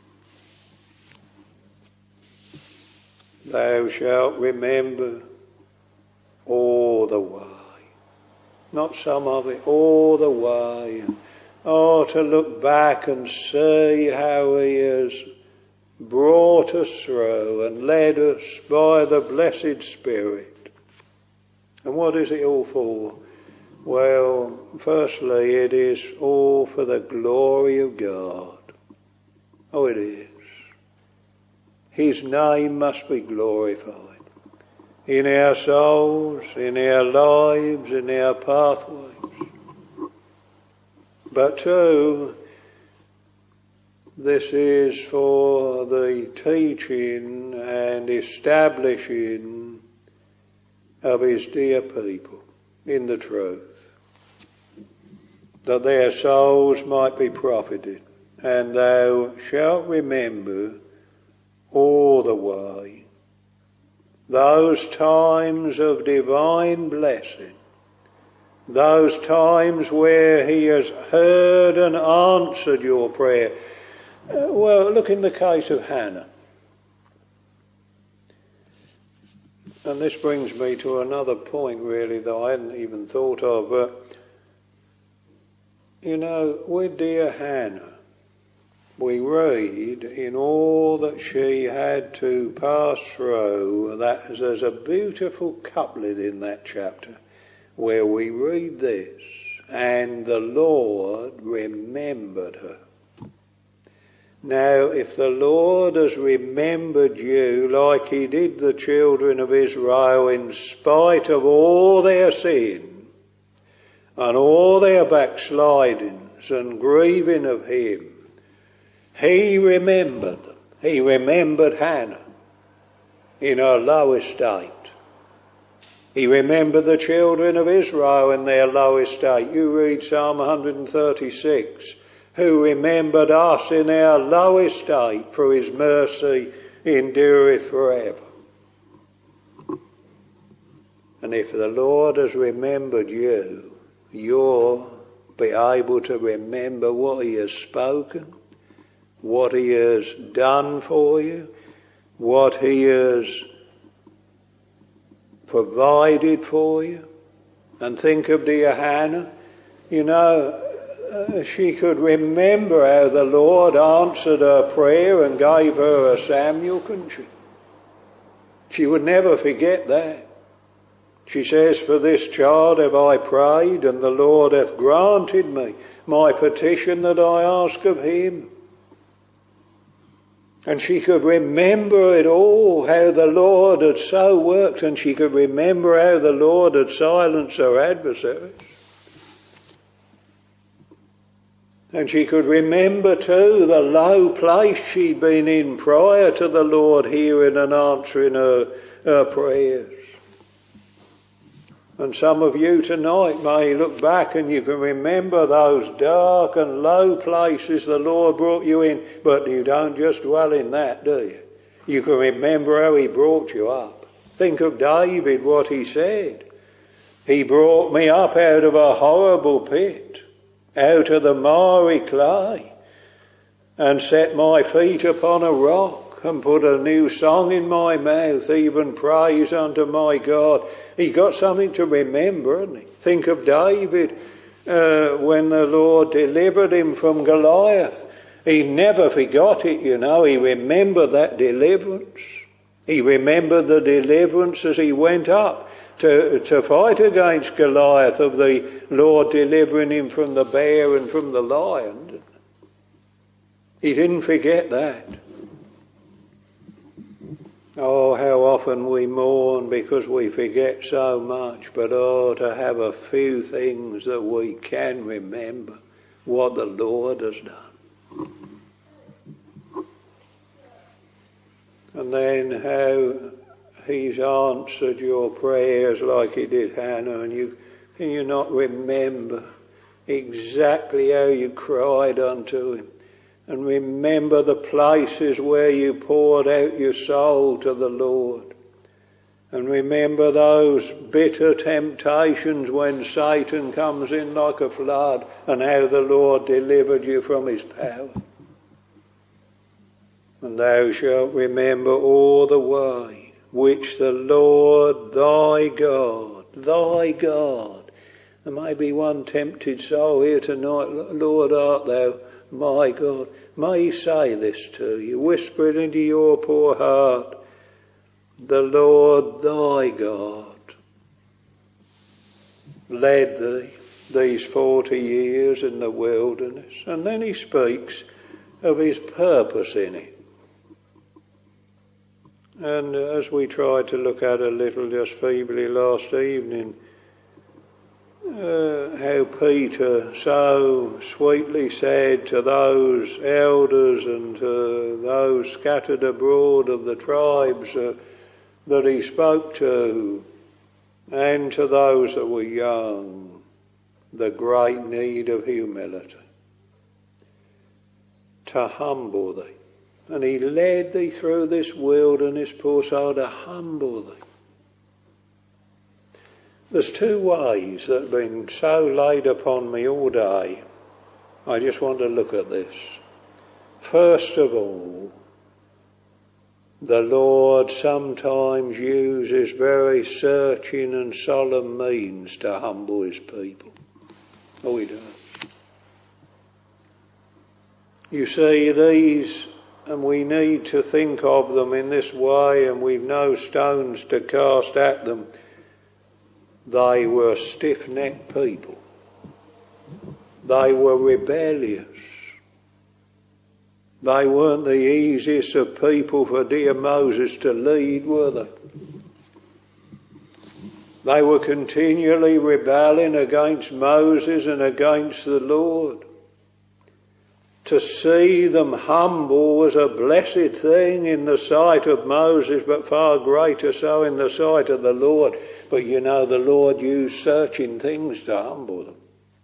Thou shalt remember all the way. Not some of it, all the way. Oh, to look back and see how he has brought us through and led us by the blessed Spirit. And what is it all for? Well, firstly, it is all for the glory of God. Oh, it is. His name must be glorified in our souls, in our lives, in our pathways. But too, this is for the teaching and establishing of his dear people in the truth, that their souls might be profited. And thou shalt remember all the way those times of divine blessing, those times where he has heard and answered your prayer. Well, look in the case of Hannah. And this brings me to another point really that I hadn't even thought of. But, you know, with dear Hannah, we read in all that she had to pass through, that there's a beautiful couplet in that chapter where we read this, and the Lord remembered her. Now, if the Lord has remembered you like he did the children of Israel in spite of all their sin and all their backslidings and grieving of him, he remembered them. He remembered Hannah in her low estate. He remembered the children of Israel in their low estate. You read Psalm 136. Who remembered us in our low estate, for his mercy endureth forever. And if the Lord has remembered you, you'll be able to remember what he has spoken, what he has done for you, what he has provided for you. And think of dear Hannah. You know, she could remember how the Lord answered her prayer and gave her a Samuel, couldn't she? She would never forget that. She says, for this child have I prayed, and the Lord hath granted me my petition that I ask of him. And she could remember it all, how the Lord had so worked, and she could remember how the Lord had silenced her adversaries. And she could remember too the low place she'd been in prior to the Lord hearing and answering her prayers. And some of you tonight may look back and you can remember those dark and low places the Lord brought you in, but you don't just dwell in that, do you? You can remember how he brought you up. Think of David, what he said. He brought me up out of a horrible pit, out of the miry clay, and set my feet upon a rock, and put a new song in my mouth, even praise unto my God. He got something to remember, hadn't he? Think of David, when the Lord delivered him from Goliath. He never forgot it, you know. He remembered that deliverance. He remembered the deliverance as he went up to fight against Goliath, of the Lord delivering him from the bear and from the lion. He didn't forget that. Oh, how often we mourn because we forget so much, but to have a few things that we can remember what the Lord has done. And then how he's answered your prayers like he did Hannah, and can you not remember exactly how you cried unto him? And remember the places where you poured out your soul to the Lord. And remember those bitter temptations when Satan comes in like a flood, and how the Lord delivered you from his power. And thou shalt remember all the way which the Lord thy God. There may be one tempted soul here tonight. Lord, art thou my God? May he say this to you, whisper it into your poor heart. The Lord thy God led thee these 40 years in the wilderness. And then he speaks of his purpose in it. And as we tried to look at a little just feebly last evening, how Peter so sweetly said to those elders and to those scattered abroad of the tribes that he spoke to, and to those that were young, the great need of humility, to humble thee. And he led thee through this wilderness, poor soul, to humble thee. There's 2 ways that have been so laid upon me all day. I just want to look at this. First of all, the Lord sometimes uses very searching and solemn means to humble his people. Oh, he does. You see, these, and we need to think of them in this way, and we've no stones to cast at them. They were stiff-necked people. They were rebellious. They weren't the easiest of people for dear Moses to lead, were they? They were continually rebelling against Moses and against the Lord. To see them humble was a blessed thing in the sight of Moses, but far greater so in the sight of the Lord. But you know, the Lord used searching things to humble them.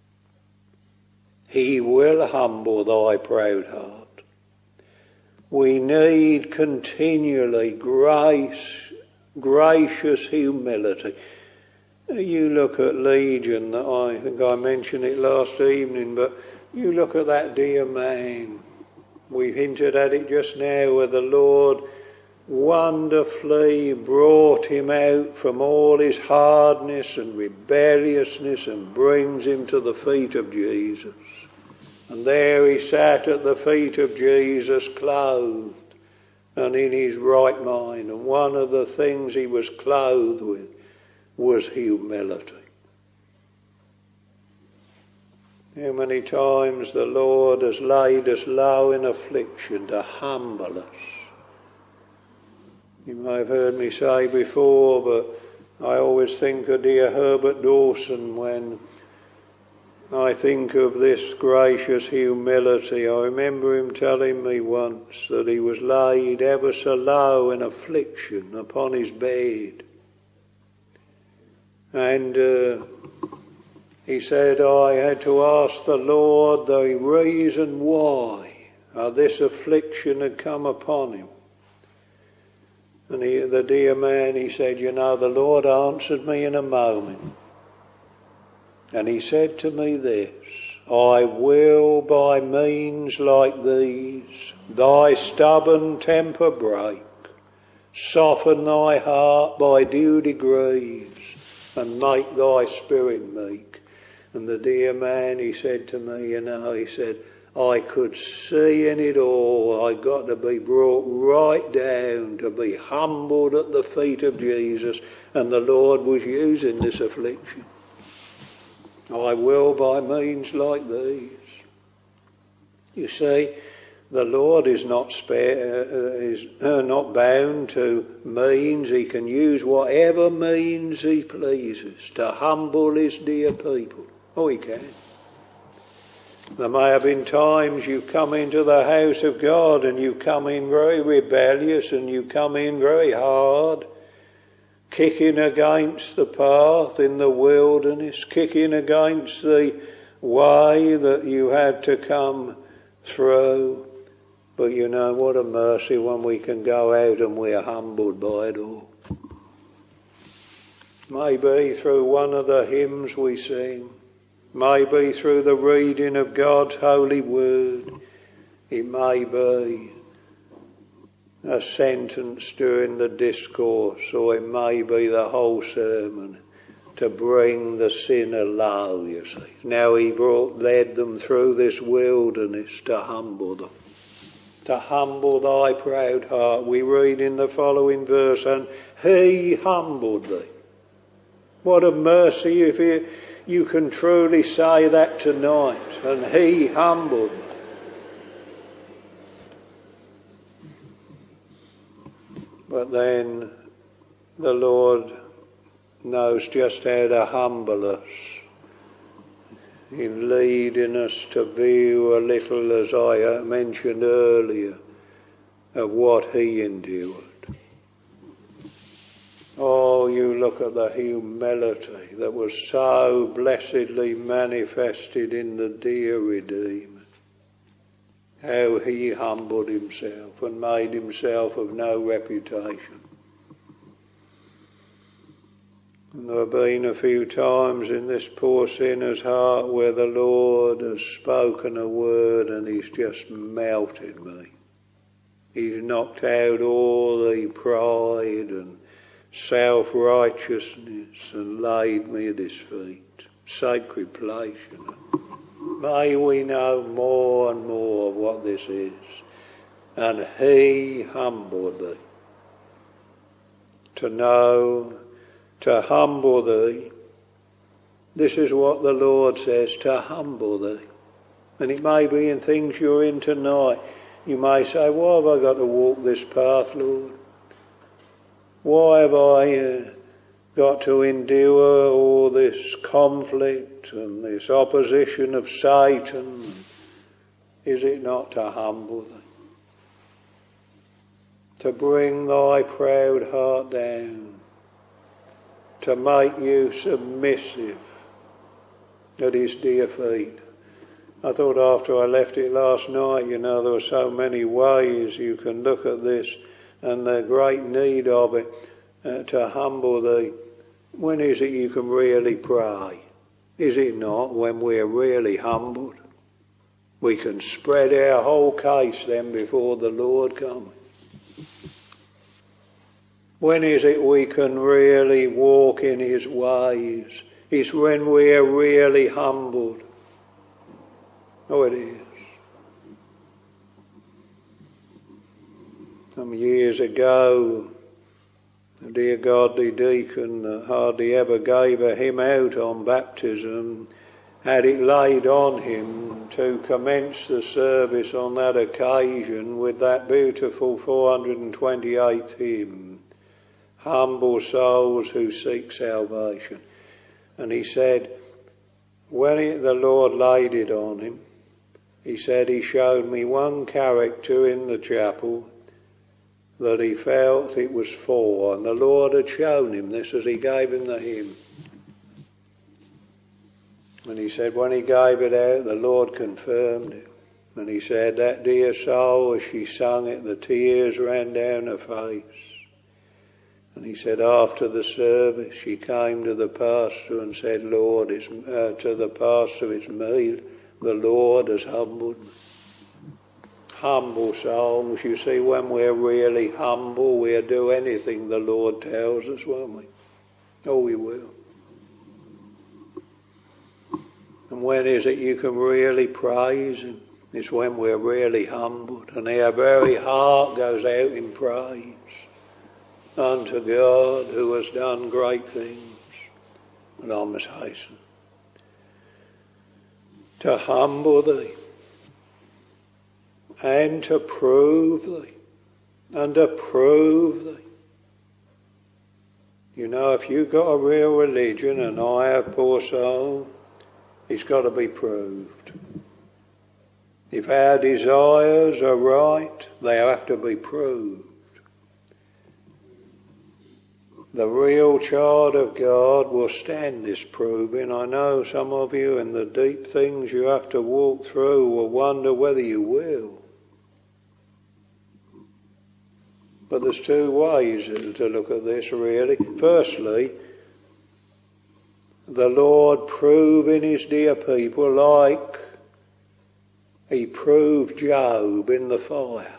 He will humble thy proud heart. We need continually gracious humility. You look at Legion, I think I mentioned it last evening, but you look at that dear man. We've hinted at it just now, where the Lord wonderfully brought him out from all his hardness and rebelliousness and brings him to the feet of Jesus. And there he sat at the feet of Jesus, clothed and in his right mind. And one of the things he was clothed with was humility. How many times the Lord has laid us low in affliction to humble us. You may have heard me say before, but I always think of dear Herbert Dawson when I think of this gracious humility. I remember him telling me once that he was laid ever so low in affliction upon his bed. And he said, I had to ask the Lord the reason why this affliction had come upon him. And the dear man, he said, you know, the Lord answered me in a moment. And he said to me this, I will by means like these thy stubborn temper break, soften thy heart by due degrees, and make thy spirit meek. And the dear man, he said to me, you know, he said, I could see in it all, I got to be brought right down, to be humbled at the feet of Jesus, and the Lord was using this affliction. I will by means like these. You see, the Lord is not not bound to means. He can use whatever means he pleases to humble his dear people. Oh, he can. There may have been times you come into the house of God and you come in very rebellious and you come in very hard, kicking against the path in the wilderness, kicking against the way that you had to come through. But you know, what a mercy when we can go out and we're humbled by it all. Maybe through one of the hymns we sing, maybe through the reading of God's holy word, it may be a sentence during the discourse, or it may be the whole sermon, to bring the sinner low, you see. Now he led them through this wilderness to humble them. To humble thy proud heart. We read in the following verse, and he humbled thee. What a mercy if you can truly say that tonight. And he humbled thee. But then the Lord knows just how to humble us in leading us to view a little, as I mentioned earlier, of what he endured. Oh, you look at the humility that was so blessedly manifested in the dear Redeemer. How he humbled himself and made himself of no reputation. And there have been a few times in this poor sinner's heart where the Lord has spoken a word and he's just melted me. He's knocked out all the pride and self-righteousness and laid me at his feet. Sacred place, you know. May we know more and more of what this is. And he humbled thee. To know, to humble thee. This is what the Lord says, to humble thee. And it may be in things you're in tonight. You may say, why have I got to walk this path, Lord? Why have I got to endure all this conflict and this opposition of Satan? Is it not to humble thee? To bring thy proud heart down, to make you submissive at his dear feet. I thought after I left it last night, you know, there were so many ways you can look at this and the great need of it to humble thee. When is it you can really pray? Is it not when we're really humbled? We can spread our whole case then before the Lord comes. When is it we can really walk in his ways? It's when we're really humbled. Oh, it is. Some years ago, a dear godly deacon that hardly ever gave a hymn out on baptism had it laid on him to commence the service on that occasion with that beautiful 428th hymn, Humble Souls Who Seek Salvation. And he said, when the Lord laid it on him, he said he showed me one character in the chapel that he felt it was for, and the Lord had shown him this as he gave him the hymn. And he said when he gave it out, the Lord confirmed it. And he said that dear soul, as she sung it, the tears ran down her face. And he said after the service, she came to the pastor and said, Lord, to the pastor, it's me, the Lord has humbled me. Humble souls, you see, when we're really humble, we'll do anything the Lord tells us, won't we? Oh, we will. And when is it you can really praise him? It's when we're really humbled and our very heart goes out in praise unto God who has done great things. And I must hasten to humble thee and to prove thee and to prove thee. You know, if you've got a real religion, and I have, poor soul, it's got to be proved. If our desires are right, they have to be proved. The real child of God will stand this proving. I know some of you, and the deep things you have to walk through, will wonder whether you will. But there's two ways to look at this, really. Firstly, the Lord proving his dear people like he proved Job in the fire.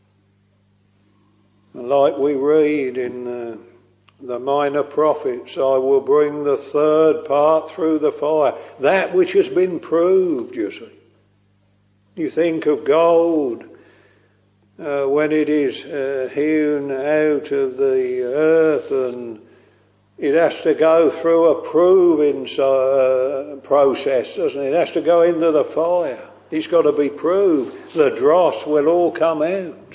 And like we read in the minor prophets, I will bring the third part through the fire. That which has been proved, you see. You think of gold when it is hewn out of the earth, and it has to go through a proving process, doesn't it? It has to go into the fire. It's got to be proved. The dross will all come out.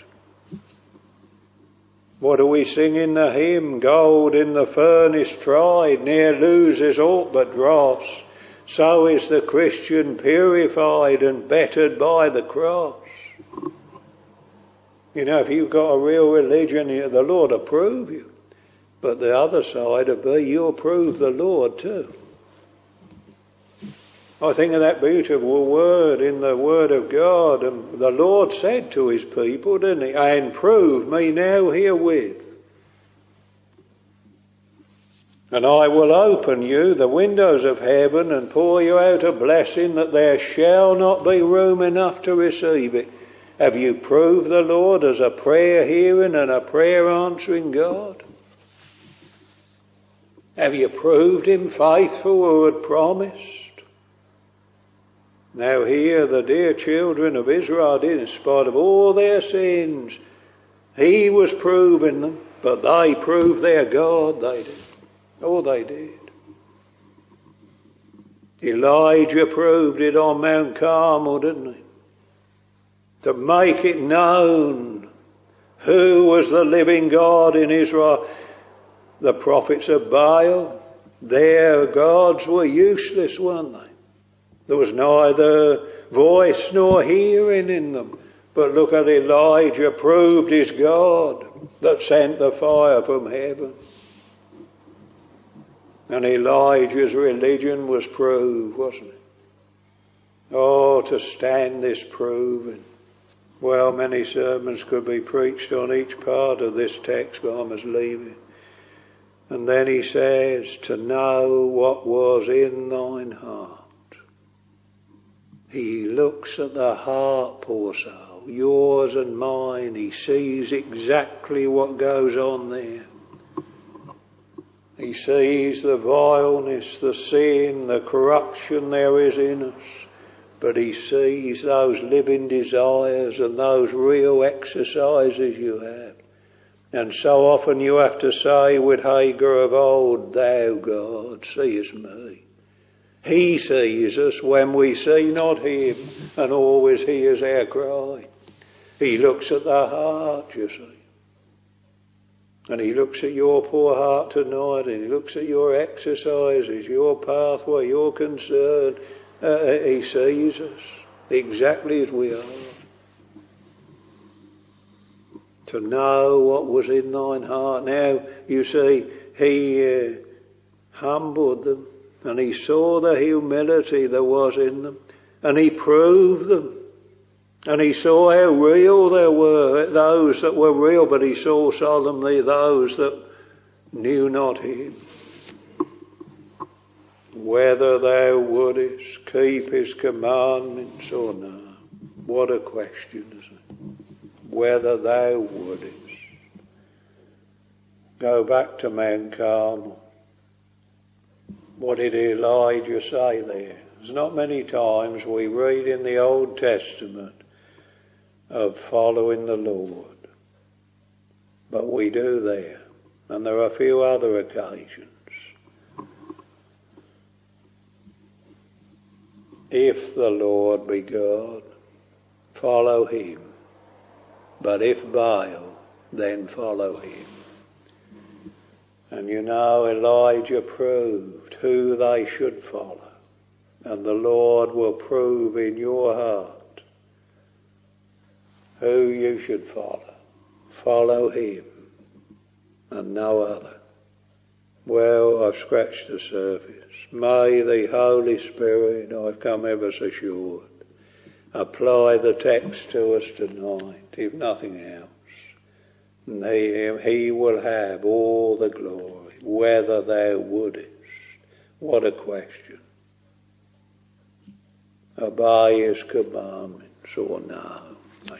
What do we sing in the hymn? Gold in the furnace tried, ne'er loses aught but dross. So is the Christian purified and bettered by the cross. You know, if you've got a real religion, the Lord will prove you. But the other side will be, you'll prove the Lord too. I think of that beautiful word in the Word of God. And the Lord said to his people, didn't he? And prove me now herewith. And I will open you the windows of heaven and pour you out a blessing that there shall not be room enough to receive it. Have you proved the Lord as a prayer hearing and a prayer answering God? Have you proved him faithful who had promised? Now here the dear children of Israel did, in spite of all their sins, he was proving them, but they proved their God, they did. Oh, they did. Elijah proved it on Mount Carmel, didn't he? To make it known who was the living God in Israel. The prophets of Baal, their gods were useless, weren't they? There was neither voice nor hearing in them. But look at Elijah, proved his God that sent the fire from heaven. And Elijah's religion was proved, wasn't it? Oh, to stand this proving. Well, many sermons could be preached on each part of this text, but I must leave it. And then he says, to know what was in thine heart. He looks at the heart, poor soul, yours and mine. He sees exactly what goes on there. He sees the vileness, the sin, the corruption there is in us. But he sees those living desires and those real exercises you have. And so often you have to say with Hagar of old, thou God, seest me. He sees us when we see not him, and always hears our cry. He looks at the heart, you see. And he looks at your poor heart tonight, and he looks at your exercises, your pathway, your concern. He sees us exactly as we are. To know what was in thine heart. Now, you see, he humbled them, and he saw the humility there was in them, and he proved them. And he saw how real there were, those that were real, but he saw solemnly those that knew not him. Whether thou wouldest keep his commandments or not. What a question, isn't it? Whether thou wouldest. Go back to Mount Carmel. What did Elijah say there? There's not many times we read in the Old Testament of following the Lord. But we do there. And there are a few other occasions. If the Lord be God, follow him. But if Baal, then follow him. And you know, Elijah proved who they should follow. And the Lord will prove in your heart who you should follow. Follow him and no other. Well, I've scratched the surface. May the Holy Spirit, I've come ever so short, apply the text to us tonight, if nothing else. And he will have all the glory, whether thou wouldest. What a question. Obey his commandments or no. Amen.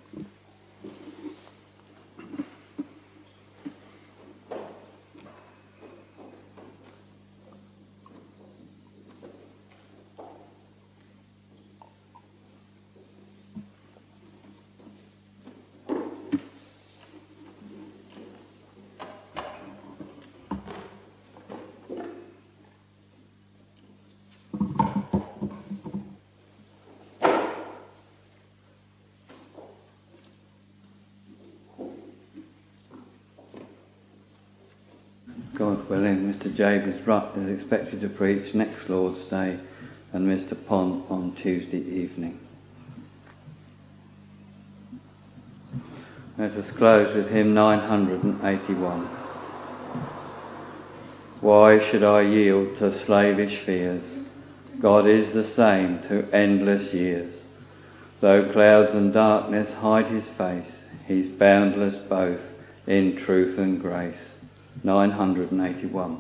God willing, Mr. Jabez Rutt is expected to preach next Lord's Day and Mr. Pont on Tuesday evening. Let us close with hymn 981. Why should I yield to slavish fears? God is the same to endless years. Though clouds and darkness hide his face, he's boundless both in truth and grace. 981.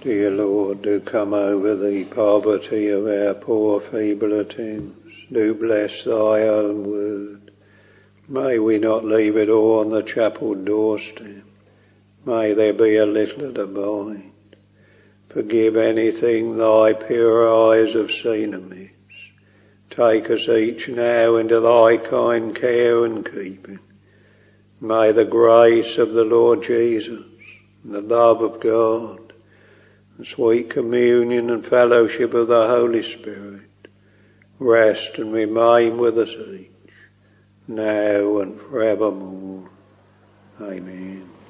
Dear Lord, do come over the poverty of our poor feeble attempts. Do bless thy own word. May we not leave it all on the chapel doorstep. May there be a little to abide. Forgive anything thy pure eyes have seen amiss. Take us each now into thy kind care and keeping. May the grace of the Lord Jesus, the love of God, the sweet communion and fellowship of the Holy Spirit rest and remain with us each, now and forevermore. Amen.